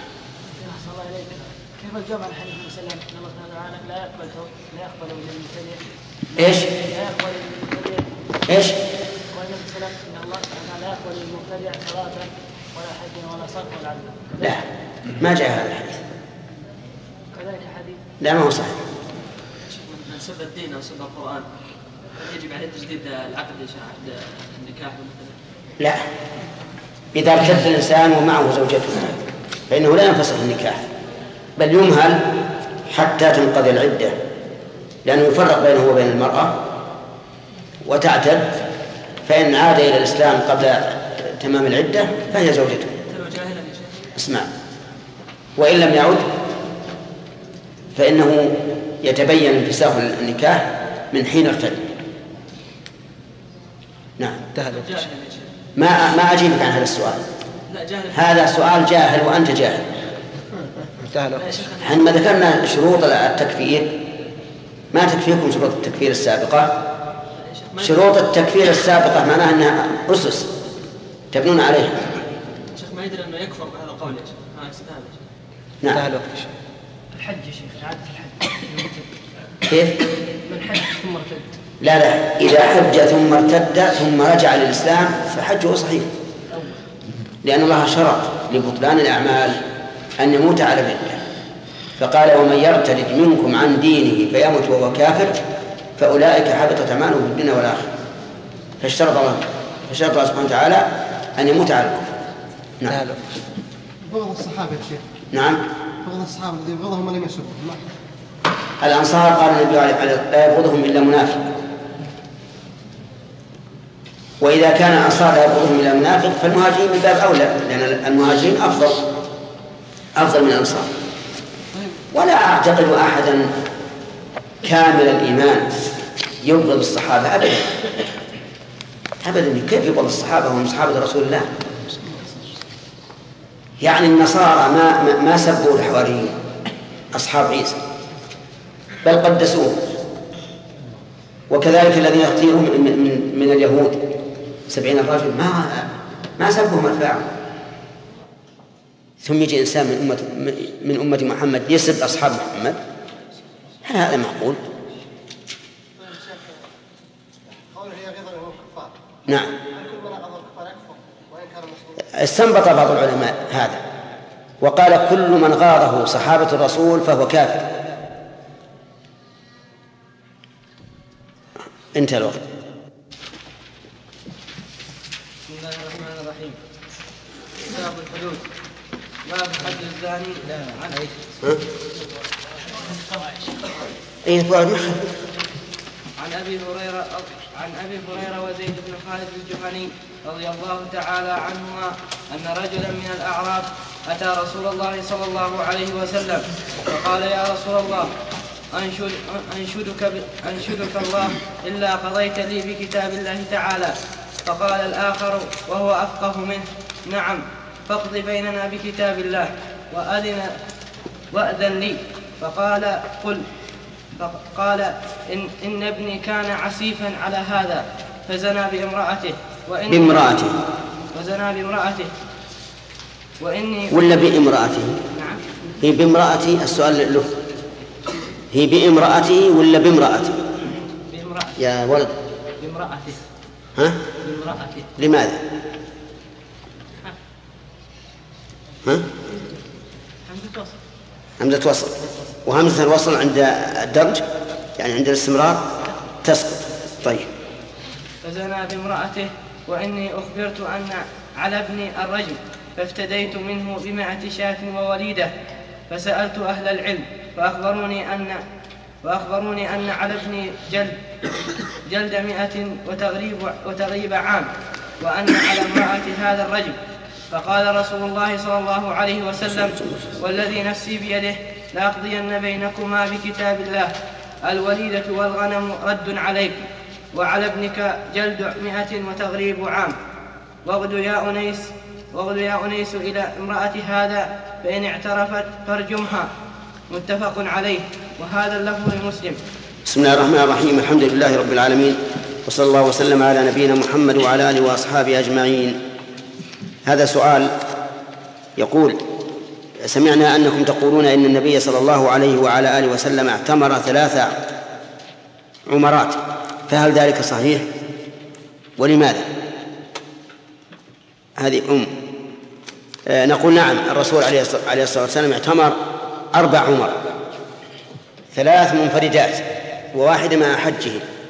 [SPEAKER 11] كيف الجمع الحديث مثلا ان الله تعالى لا يقبل من المبتدع؟
[SPEAKER 2] ايش؟
[SPEAKER 11] لا يقبل من المبتدع.
[SPEAKER 2] ايش؟
[SPEAKER 11] قال النبي صلى الله عليه وسلم ان الله تعالى لا يقبل من المبتدع صلاة ولا حج ولا صرف ولا عدل.
[SPEAKER 2] لا، ما جاء هذا الحديث.
[SPEAKER 11] كذلك حديث.
[SPEAKER 2] لا، ما هو صحيح.
[SPEAKER 6] من سب الدين او سب القرآن يجب عليه تجديد العقد النكاح مثلا؟
[SPEAKER 2] لا، إذا ارتد الإنسان ومعه زوجته فإنه لا ينفسخ النكاح، بل يمهل حتى تنقضي العدة، لأنه يفرق بينه وبين المرأة وتعتد، فإن عاد إلى الإسلام قبل تمام العدة فهي زوجته. اسمع، وإن لم يعد فإنه يتبين انفساخ النكاح من حين ارتد. نعم. ما أجيبك عن هذا السؤال. هذا سؤال جاهل وأنت جاهل. حينما ذكرنا شروط التكفير ما تكفيكم شروط التكفير السابقة. شروط التكفير السابقة معناها أنها أسس تبنون عليها.
[SPEAKER 6] شيخ ما يدري أنه يكفر بهذا القول يا شيخ.
[SPEAKER 2] نعم.
[SPEAKER 11] الحج يا شيخ، إعادة الحج.
[SPEAKER 2] كيف؟
[SPEAKER 11] من حج ثم ارتد.
[SPEAKER 2] لا، إذا حج ثم ارتد ثم رجع للإسلام فحجه صحيح، لأن الله شرط لبطلان الأعمال أن يموت على الردة، فقال ومن يرتد منكم عن دينه فيموت وهو كافر فأولئك حبطت أعمالهم في الدنيا والآخرة. فاشترط الله سبحانه وتعالى أن يموت على الكفر. نعم.
[SPEAKER 12] بعض الصحابة يا شيخ.
[SPEAKER 2] نعم.
[SPEAKER 15] بغض الصحابة الذي يبغضهم ولم يسبهم.
[SPEAKER 2] الأنصار قال النبي عليه لا يبغضهم إلا منافق، وإذا كان الأنصار لا يبغضهم إلا منافق فالمهاجرين من باب أولى، لأن المهاجرين أفضل من الأنصار. ولا أعتقد أحدا كامل الإيمان يبغض الصحابة أبدا. كيف يبغض الصحابة وهم صحابة رسول الله؟ يعني النصارى ما سبوا الحواريين أصحاب عيسى بل قدسوه، وكذلك الذين يختيرون من اليهود 70 رجل ما سبهم أتباعهم. ثم يجي إنسان من أمة محمد يسب أصحاب محمد، هل هذا معقول؟ نعم. استنبط بعض العلماء هذا وقال كل من غاضه صحابة الرسول فهو كافر. انتهى الوقت.
[SPEAKER 16] بسم الله الرحمن الرحيم. كتاب الحدود. باب حد الزاني عن عن أبي هريرة وزيد بن خالد الجهني رضي الله تعالى عنهما أن رجلا من الأعراب أتى رسول الله صلى الله عليه وسلم فقال يا رسول الله أنشدك الله إلا قضيت لي بكتاب الله تعالى. فقال الآخر وهو أفقه منه نعم فاقض بيننا بكتاب الله وأذن لي. فقال قل. فقال إن ابني كان عسيفا على هذا فزنى بامرأته وإني
[SPEAKER 2] ولا بامرأته؟
[SPEAKER 16] نعم.
[SPEAKER 2] هي بامرأته. السؤال له هي بامرأته ولا بامرأته؟
[SPEAKER 16] بامرأته
[SPEAKER 2] يا ولد.
[SPEAKER 16] بامرأته.
[SPEAKER 2] ها؟
[SPEAKER 16] بامرأته.
[SPEAKER 2] لماذا؟ ها؟ همزة وصل. وهمزة الوصل عند الدرج يعني عند الاستمرار تسقط. طيب.
[SPEAKER 16] فزنى بامرأته وإني أخبرت أن على ابني الرجم فافتديت منه ب100 شاة ووليدة. فسألت أهل العلم فأخبروني أن على ابني جلد 100 وتغريب عام، وأن على امرأة هذا الرجم. فقال رسول الله صلى الله عليه وسلم والذي نفسي بيده لأقضين بينكما بكتاب الله الوليدة والغنم رد عليك، وعلى ابنك جلد 100 وتغريب عام. واغدو يا أنيس إلى امرأة هذا فإن اعترفت فارجمها. متفق عليه. وهذا اللفظ لمسلم.
[SPEAKER 2] بسم الله الرحمن الرحيم. الحمد لله رب العالمين، وصلى الله وسلم على نبينا محمد وعلى آله وأصحابه أجمعين. هذا سؤال يقول: سمعنا أنكم تقولون إن النبي صلى الله عليه وعلى آله وسلم اعتمر 3 عمرات، فهل ذلك صحيح؟ ولماذا؟ هذه نقول نعم، الرسول عليه الصلاة والسلام اعتمر 4 عمر، 3 منفردات وواحدة مع حجه.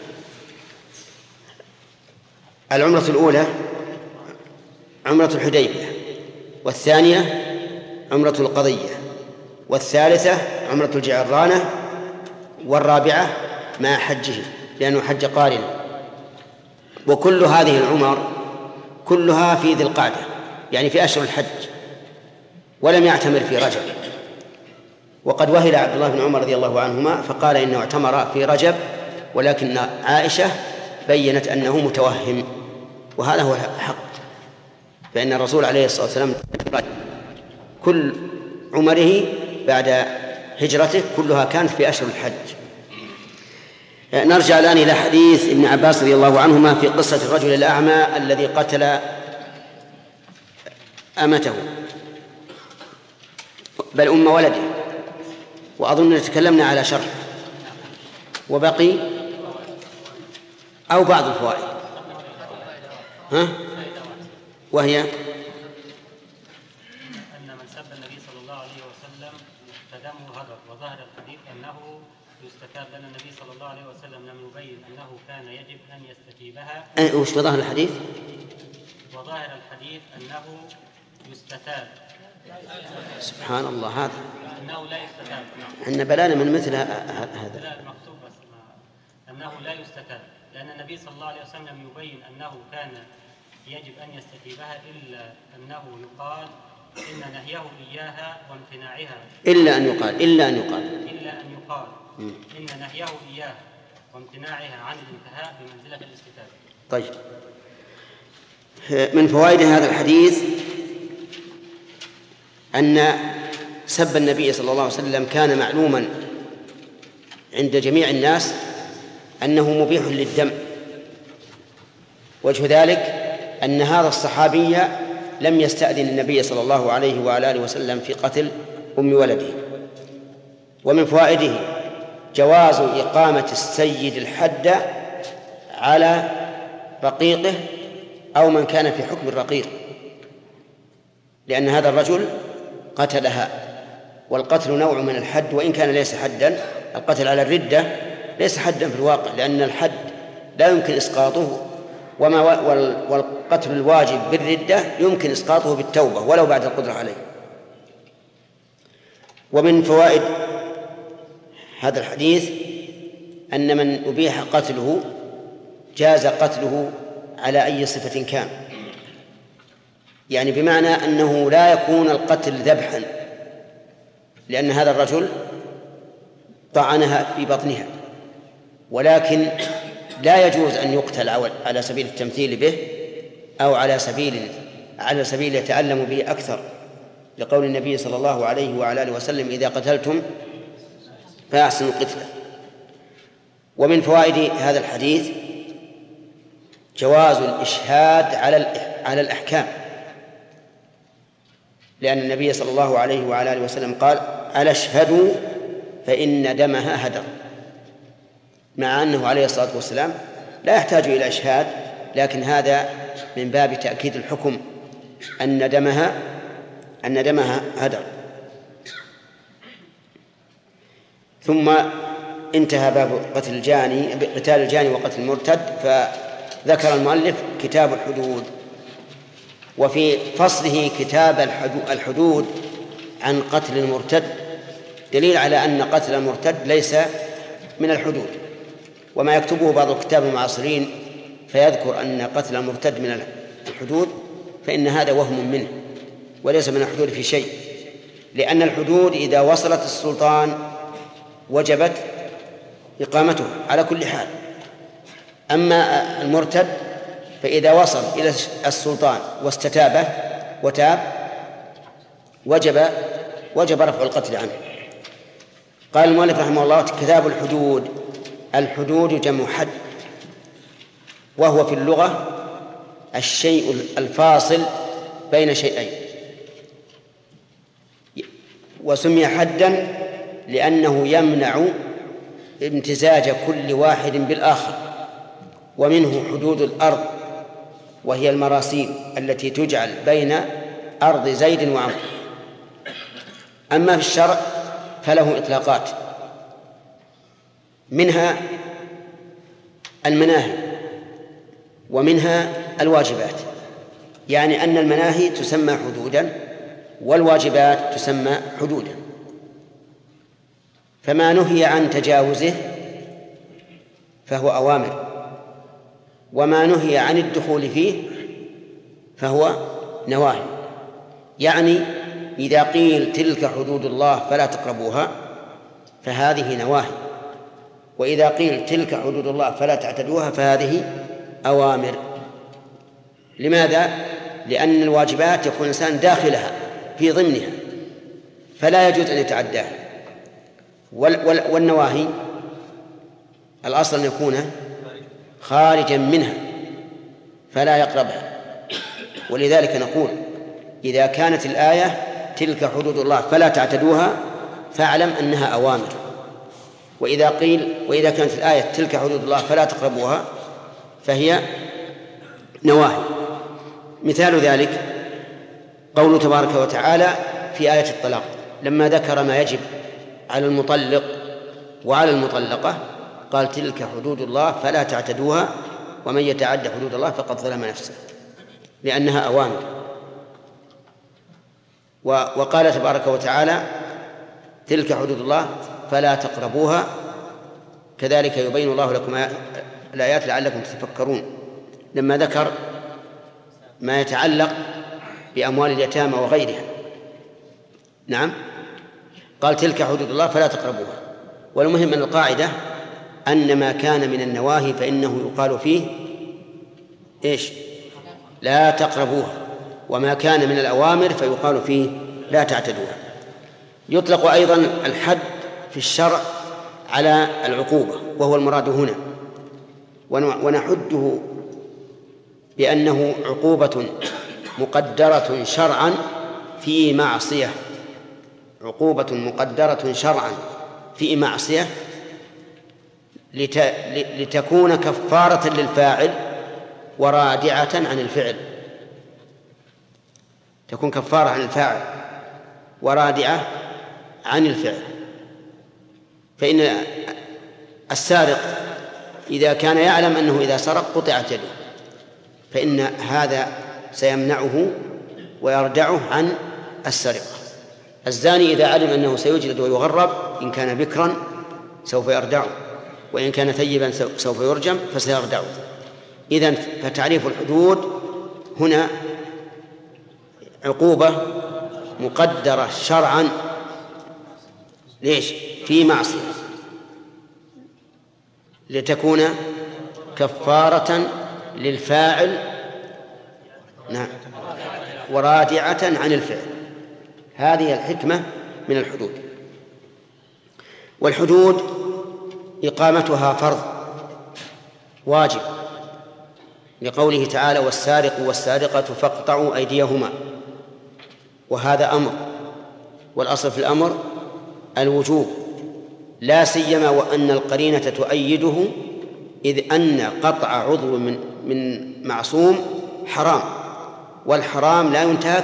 [SPEAKER 2] العمرة الأولى عمرة الحديبية، والثانية عمرة القضية، والثالثة عمرة الجعرانة، والرابعة مع حجه لأنه حج قارنا. وكل هذه العمر كلها في ذي القعدة يعني في أشهر الحج، ولم يعتمر في رجب. وقد وهل عبد الله بن عمر رضي الله عنهما فقال إنه اعتمر في رجب، ولكن عائشة بيّنت أنه متوهم، وهذا هو حق. فإن الرسول عليه الصلاة والسلام كل عمره بعد هجرته كلها كانت في أشهر الحج. نرجع الآن إلى حديث ابن عباس رضي الله عنهما في قصة الرجل الأعمى الذي قتل أمته بل أم ولده، وأظن تكلمنا على شرح وبقي أو بعض الفوائد، وهي
[SPEAKER 9] أن من سب النبي صلى الله عليه وسلم فدمه هدر، وظهر الحديث أنه يستتاب، لأن النبي صلى الله عليه وسلم لم يبين أنه كان يجب أن يستتيبها.
[SPEAKER 2] وش وظهر الحديث؟
[SPEAKER 9] وظاهر الحديث أنه يستتاب،
[SPEAKER 2] سبحان الله. هذا
[SPEAKER 9] أنه لا يستتاب.
[SPEAKER 2] احنا بلانا من مثل هذا.
[SPEAKER 9] لا المكتوب بس أنه لا يستتاب، لأن النبي صلى الله عليه وسلم يبين أنه كان يجب أن يستتيبها، إلا أنه يقال إن نهيه إياها وامتناعها.
[SPEAKER 2] إلا أن يقال
[SPEAKER 9] إن نهيه إياها وامتناعها عن الانتهاء بمنزلة الاستتابة.
[SPEAKER 2] طيب، من فوائد هذا الحديث أن سب النبي صلى الله عليه وسلم كان معلوما عند جميع الناس أنه مبيح للدم. وجه ذلك أن هذا الصحابي لم يستأذن النبي صلى الله عليه وعلى آله وسلم في قتل أم ولده. ومن فوائده جواز إقامة السيد الحد على رقيقه أو من كان في حكم الرقيق، لأن هذا الرجل قتلها، والقتل نوع من الحد وإن كان ليس حدا. القتل على الردة ليس حدا في الواقع، لأن الحد لا يمكن إسقاطه، والقتل الواجب بالردة يمكن إسقاطه بالتوبة ولو بعد القدرة عليه. ومن فوائد هذا الحديث أن من أبيح قتله جاز قتله على أي صفة كان، يعني بمعنى أنه لا يكون القتل ذبحا، لأن هذا الرجل طعنها في بطنها، ولكن لا يجوز أن يقتل على سبيل التمثيل به أو على سبيل يتألم به أكثر، لقول النبي صلى الله عليه وعلى آله وسلم: إذا قتلتم فأحسنوا القتلة. ومن فوائد هذا الحديث جواز الإشهاد على الأحكام، لأن النبي صلى الله عليه وعلى آله وسلم قال: ألا اشهدوا فإن دمها هدر، مع أنه عليه الصلاة والسلام لا يحتاج إلى إشهاد، لكن هذا من باب تأكيد الحكم أن دمها هدر. ثم انتهى باب قتال الجاني وقتل المرتد، فذكر المؤلف كتاب الحدود، وفي فصله كتاب الحدود عن قتل المرتد دليل على أن قتل المرتد ليس من الحدود. وما يكتبه بعض الكتاب المعاصرين فيذكر أن قتل المرتد من الحدود، فإن هذا وهم منه وليس من الحدود في شيء، لأن الحدود إذا وصلت السلطان وجبت إقامته على كل حال. أما المرتد فإذا وصل إلى السلطان واستتابه وتاب وجب رفع القتل عنه. قال المؤلف رحمه الله: كتاب الحدود. الحدود جمع حد، وهو في اللغة الشيء الفاصل بين شيئين، وسمي حدا لأنه يمنع امتزاج كل واحد بالآخر. ومنه حدود الأرض، وهي المراسيم التي تجعل بين أرض زيد وعمرو. أما في الشرع فله إطلاقات، منها المناهي ومنها الواجبات، يعني أن المناهي تسمى حدودا والواجبات تسمى حدودا. فما نهي عن تجاوزه فهو أوامر، وما نهي عن الدخول فيه فهو نواهي. يعني إذا قيل تلك حدود الله فلا تقربوها فهذه نواهي، وإذا قيل تلك حدود الله فلا تعتدوها فهذه أوامر. لماذا؟ لأن الواجبات يكون الإنسان داخلها في ضمنها فلا يجوز أن يتعداها، والنواهي الأصل أن يكون خارجا منها فلا يقربها. ولذلك نقول: إذا كانت الآية تلك حدود الله فلا تعتدوها فاعلم أنها أوامر، وإذا كانت الآية تلك حدود الله فلا تقربوها فهي نواهي. مثال ذلك قوله تبارك وتعالى في آية الطلاق لما ذكر ما يجب على المطلق وعلى المطلقة قال: تلك حدود الله فلا تعتدوها ومن يتعد حدود الله فقد ظلم نفسه، لأنها أوامر. وقال تبارك وتعالى تلك حدود الله فلا تقربوها، كذلك يبين الله لكم الآيات لعلكم تتفكرون، لما ذكر ما يتعلق بأموال اليتامى وغيرها. نعم، قال تلك حدود الله فلا تقربوها. والمهم أن القاعدة أن ما كان من النواهي فإنه يقال فيه إيش؟ لا تقربوها، وما كان من الأوامر فيقال فيه لا تعتدوها. يطلق أيضا الحد في الشرع على العقوبة، وهو المراد هنا، ونحده بأنه عقوبة مقدرة شرعا في معصية، عقوبة مقدرة شرعا في معصية لتكون كفارة للفاعل ورادعة عن الفعل، تكون كفارة عن الفاعل ورادعة عن الفعل. فإن السارق إذا كان يعلم أنه إذا سرق قطعت يده فإن هذا سيمنعه ويردعه عن السرقة. الزاني إذا علم أنه سيجلد ويغرب إن كان بكرا سوف يردعه، وإن كان ثيبا سوف يرجم فسيردعه. إذن فتعريف الحدود هنا عقوبة مقدرة شرعا ليش؟ في معصية لتكون كفارة للفاعل، نعم، ورادعة عن الفعل. هذه الحكمة من الحدود. والحدود إقامتها فرض واجب، لقوله تعالى والسارق والسارقة فاقطعوا أيديهما، وهذا أمر، والأصل في الأمر الوجوب، لا سيما وأن القرينة تؤيده، إذ أن قطع عضو من معصوم حرام، والحرام لا ينتهك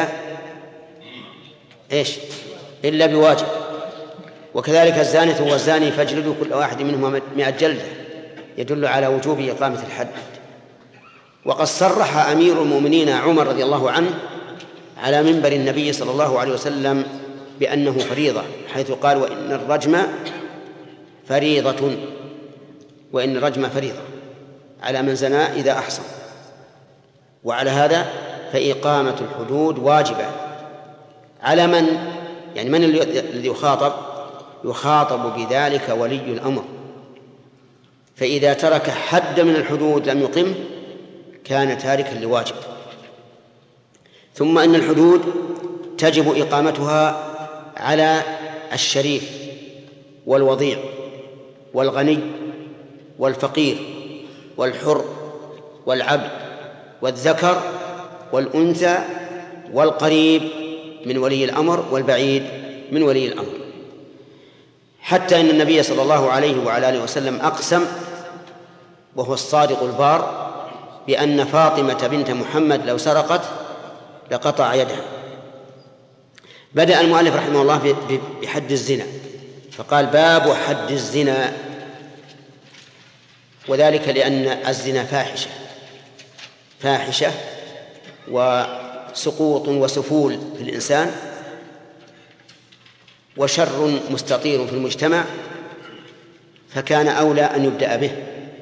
[SPEAKER 2] إلا بواجب. وكذلك الزانية والزاني فاجلدوا كل واحد منهما 100 جلدة، يدل على وجوب إقامة الحد. وقد صرح أمير المؤمنين عمر رضي الله عنه على منبر النبي صلى الله عليه وسلم بأنه فريضة، حيث قال وإن الرجم فريضة، وإن الرجم فريضة على من زنى إذا أحصن. وعلى هذا فإقامة الحدود واجبة على من الذي يخاطب بذلك ولي الأمر، فإذا ترك حد من الحدود لم يقم كان تاركا لواجب. ثم إن الحدود تجب إقامتها على الشريف والوضيع والغني والفقير والحر والعبد والذكر والأنثى والقريب من ولي الأمر والبعيد من ولي الأمر، حتى إن النبي صلى الله عليه وعلى آله وسلم أقسم وهو الصادق البار بأن فاطمة بنت محمد لو سرقت لقطع يدها. بدأ المؤلف رحمه الله بحد الزنا، فقال باب حد الزنا، وذلك لأن الزنا فاحشة وسقوط وسفول في الإنسان وشر مستطير في المجتمع، فكان أولى أن يبدأ به.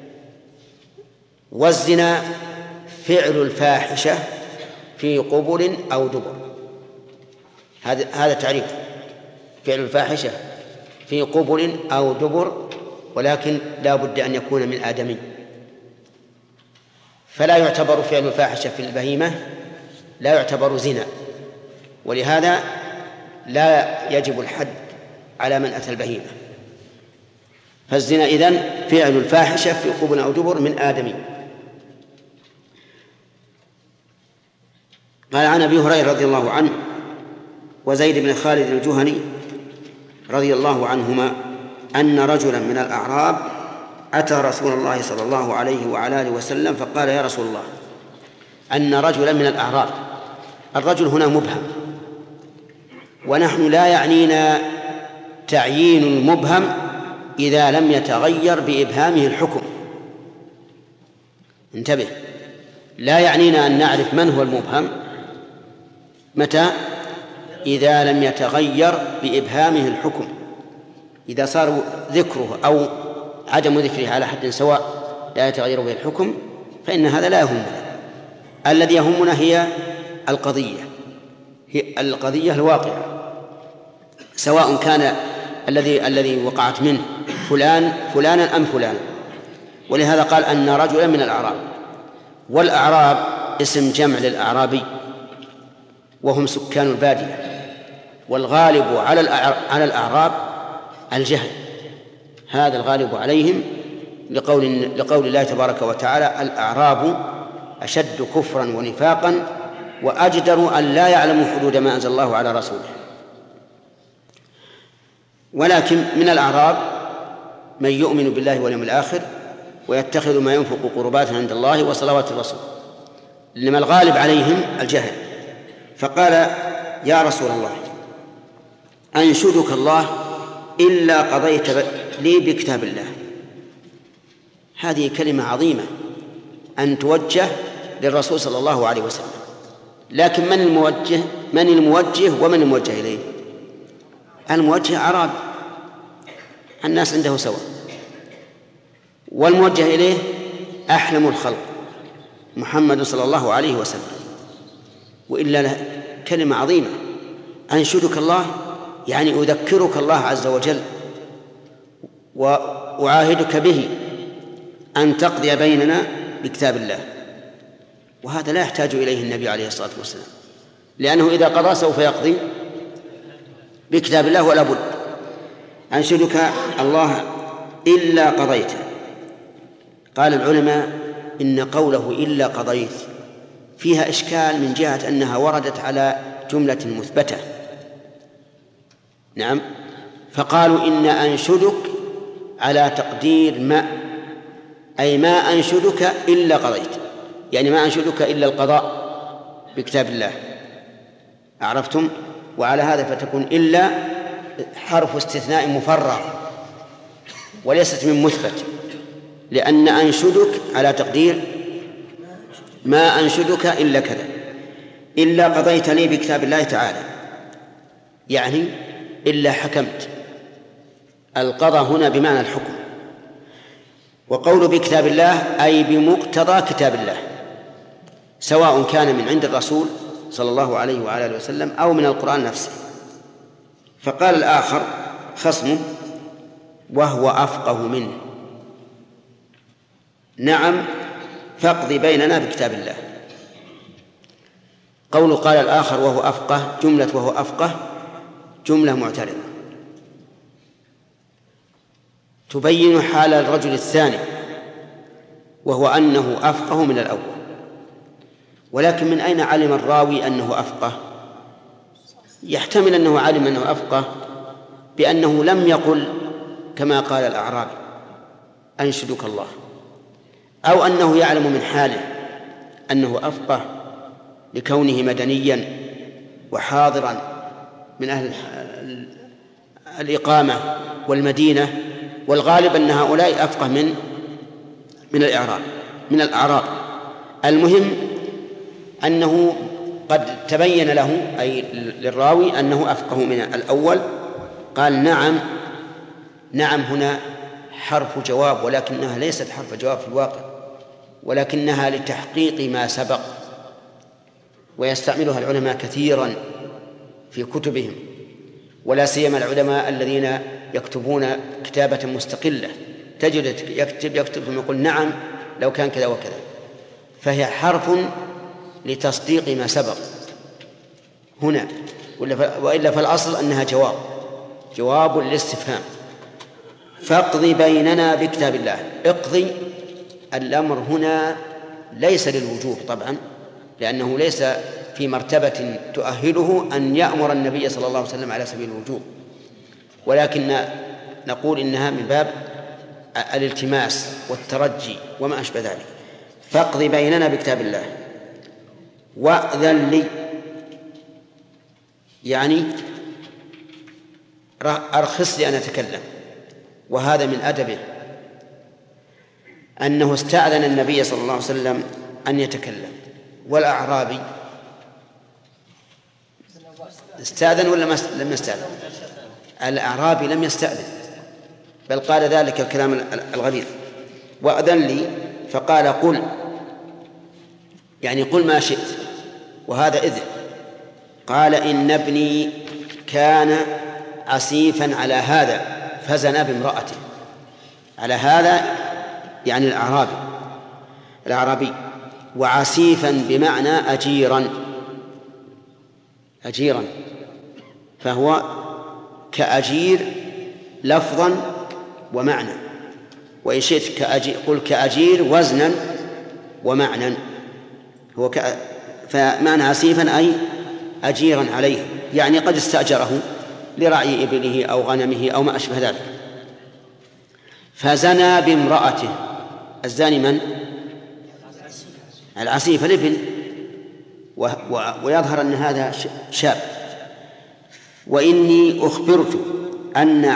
[SPEAKER 2] والزنا فعل الفاحشة في قبل أو دبر، هذا تعريف فعل الفاحشة في قبل أو دبر، ولكن لا بد أن يكون من آدمي، فلا يعتبر فعل الفاحشة في البهيمة لا يعتبر زنا، ولهذا لا يجب الحد على من أتى البهيمة. فالزنا إذن فعل الفاحشة في قبل أو دبر من آدمي. قال عن أبي هريرة رضي الله عنه وزيد بن خالد الجهني رضي الله عنهما أن رجلا من الأعراب أتى رسول الله صلى الله عليه وعلى آله وسلم فقال يا رسول الله، أن رجلا من الأعراب، الرجل هنا مبهم، ونحن لا يعنينا تعيين المبهم إذا لم يتغير بإبهامه الحكم. انتبه، لا يعنينا أن نعرف من هو المبهم متى إذا لم يتغير بإبهامه الحكم. إذا صار ذكره أو عدم ذكره على حد سواء لا يتغير به الحكم فإن هذا لا يهمنا. الذي يهمنا هي القضية الواقعة، سواء كان الذي وقعت منه فلانا أم فلانا. ولهذا قال أن رجلا من الأعراب، والأعراب اسم جمع للأعرابي وهم سكان البادية، والغالب على الأعراب الجهل، هذا الغالب عليهم لقول الله تبارك وتعالى: الأعراب أشد كفرا ونفاقا وأجدر أن لا يعلموا حدود ما أنزل الله على رسوله. ولكن من الأعراب من يؤمن بالله واليوم الآخر ويتخذ ما ينفق قربات عند الله وصلوات الرسول، إنما الغالب عليهم الجهل. فقال: يا رسول الله أنشدك الله إلا قضيت لي بكتاب الله. هذه كلمة عظيمة أن توجه للرسول صلى الله عليه وسلم، لكن من الموجه ومن الموجه إليه؟ الموجه أعرابي، الناس عنده سواء، والموجه إليه أحلم الخلق محمد صلى الله عليه وسلم. وإلا كلمة عظيمة، أنشدك الله يعني أذكرك الله عز وجل وأعاهدك به أن تقضي بيننا بكتاب الله. وهذا لا يحتاج إليه النبي عليه الصلاة والسلام، لأنه إذا قضى سوف يقضي بكتاب الله ولا بد. أنشدك الله إلا قضيت. قال العلماء إن قوله إلا قضيت فيها إشكال من جهة أنها وردت على جملة مثبتة. نعم، فقالوا إن أنشدك على تقدير ما، أي ما أنشدك إلا قضيت، يعني ما أنشدك إلا القضاء بكتاب الله. عرفتم؟ وعلى هذا فتكون إلا حرف استثناء مفرغ وليست من مثبت، لأن أنشدك على تقدير ما أنشدك إلا كذا، إلا قضيت لي بكتاب الله تعالى، يعني إلا حكمت. القضاء هنا بمعنى الحكم. وقول بكتاب الله أي بمقتضى كتاب الله، سواء كان من عند الرسول صلى الله عليه وعلى آله وسلم أو من القرآن نفسه. فقال الآخر خصمه وهو أفقه منه: نعم فاقض بيننا بكتاب الله. قول قال الآخر وهو أفقه، جملة وهو أفقه جملة معترضة تبين حال الرجل الثاني، وهو أنه أفقه من الأول. ولكن من أين علم الراوي أنه أفقه؟ يحتمل أنه علم أنه أفقه بأنه لم يقل كما قال الأعرابي أنشدك الله، أو أنه يعلم من حاله أنه أفقه لكونه مدنيا وحاضرا من أهل الإقامة والمدينة، والغالب أن هؤلاء أفقه من الأعراب. المهم أنه قد تبين له أي للراوي أنه أفقه من الأول. قال نعم. نعم هنا حرف جواب، ولكنها ليست حرف جواب في الواقع، ولكنها لتحقيق ما سبق، ويستعملها العلماء كثيرا في كتبهم، ولا سيما العلماء الذين يكتبون كتابة مستقلة، تجد يكتب ثم يقول نعم لو كان كذا وكذا، فهي حرف لتصديق ما سبق هنا، وإلا فالأصل أنها جواب للاستفهام. فاقضي بيننا بكتاب الله. اقضي، الأمر هنا ليس للوجوب طبعا، لأنه ليس في مرتبة تؤهله أن يأمر النبي صلى الله عليه وسلم على سبيل الوجوب، ولكن نقول إنها من باب الالتماس والترجي وما أشبه ذلك. فاقضي بيننا بكتاب الله وأذن لي، يعني أرخص لي أن أتكلم. وهذا من أدبه أنه استأذن النبي صلى الله عليه وسلم أن يتكلم، والأعرابي استأذن ولا لم يستأذن؟ الأعرابي لم يستأذن، بل قال ذلك الكلام الغليظ. وأذن لي فقال قل، يعني قل ما شئت، وهذا إذن. قال إن ابني كان عسيفا على هذا فزنى بامرأته. على هذا يعني الأعرابي، وعسيفا بمعنى أجيرا، فهو كأجير لفظا ومعنى، وإن شئت قل كأجير وزنا ومعنى. هو فمعنى عسيفا أي أجيرا عليه، يعني قد استأجره لرعي إبله أو غنمه أو ما أشبه ذلك. فزنى بامرأته. الزاني من؟ العسيف الابن، ويظهر أن هذا شاب. وإني أخبرت أن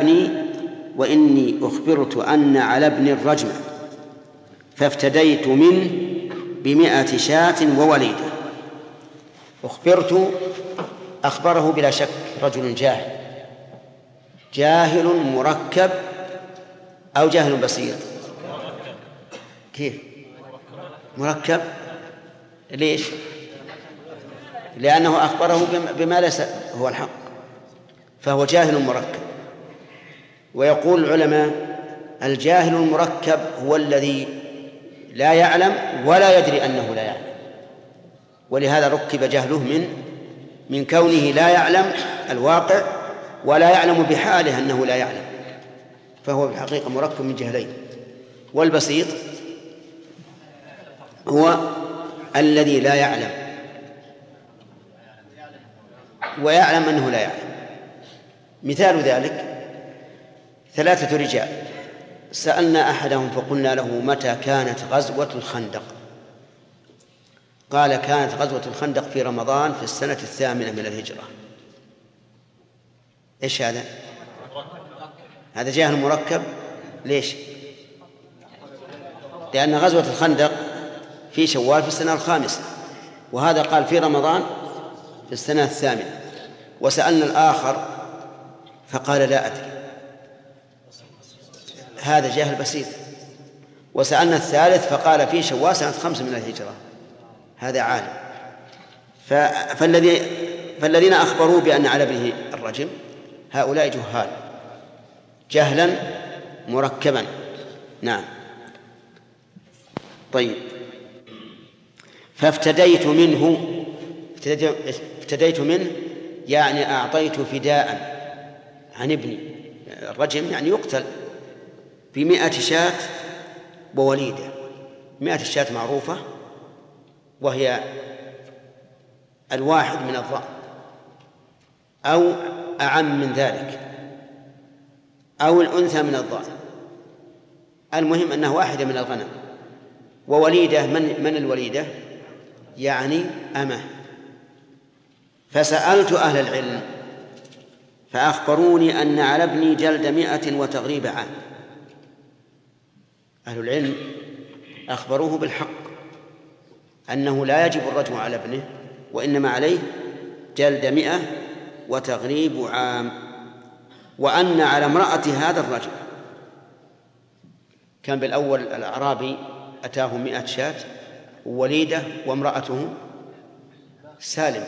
[SPEAKER 2] على ابني الرجم فافتديت منه ب100 شاة ووليدة. أخبره بلا شك رجل جاهل مركب أو جاهل بسيط. كيف مركب؟ ليش؟ لأنه أخبره بما ليس هو الحق، فهو جاهل مركب. ويقول العلماء الجاهل المركب هو الذي لا يعلم ولا يدري أنه لا يعلم، ولهذا ركب جهله من كونه لا يعلم الواقع ولا يعلم بحاله أنه لا يعلم، فهو في الحقيقة مركب من جهلين. والبسيط هو الذي لا يعلم ويعلم أنه لا يعلم. مثال ذلك 3 رجال سألنا أحدهم فقلنا له متى كانت غزوة الخندق؟ قال كانت غزوة الخندق في رمضان في السنة 8 من الهجرة. إيش هذا؟ هذا جاهل مركب. ليش؟ لأن غزوة الخندق في شوال في السنة 5، وهذا قال في رمضان في السنة 8. وسألنا الآخر فقال لا أدري، هذا جاهل بسيط. وسألنا الثالث فقال في شوال سنة 5 من الهجرة، هذا عالم. فالذين أخبروا بأن على ابنه الرجم هؤلاء جهال جهلا مركبا. نعم. طيب، فافتديت منه يعني أعطيت فداء عن ابني. الرجم يعني يقتل ب100 شاة ووليدة. 100 شاة معروفة، وهي الواحد من الضأن أو أعم من ذلك، أو الأنثى من الضأن، المهم أنها واحدة من الغنم. ووليدة من الوليدة؟ يعني أمه. فسألت أهل العلم فأخبروني أن على ابني جلد 100 وتغريب عام. أهل العلم أخبروه بالحق أنه لا يجب الرجم على ابنه، وإنما عليه جلد 100 وتغريب عام، وأن على امرأة هذا الرجل. كان بالأول الأعرابي أتاه 100 شاة ووليدة وامرأته سالمة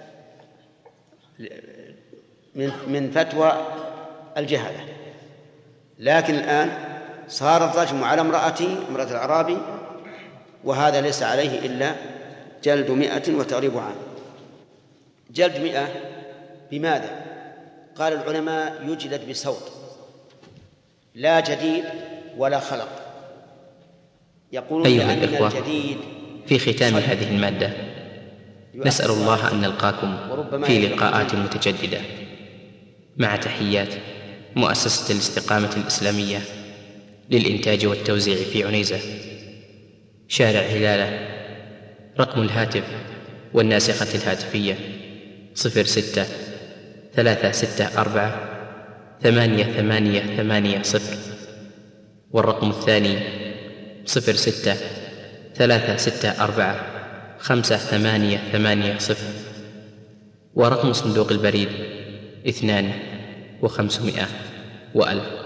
[SPEAKER 2] من فتوى الجهلة، لكن الآن صار الرجم على امرأة الأعرابي، وهذا ليس عليه إلا جلد 100 وتغريب عام. جلد 100 بماذا؟ قال العلماء يجلد بصوت، لا جديد ولا خلق. يقولون
[SPEAKER 1] أيها الإخوة، في ختام هذه المادة نسأل الله أن نلقاكم في لقاءات متجددة، مع تحيات مؤسسة الاستقامة الإسلامية للإنتاج والتوزيع في عنيزة، شارع هلالة. رقم الهاتف والناسخة الهاتفية 06-364-8880، والرقم الثاني 06-364-5880. ورقم صندوق البريد 2500 و1000.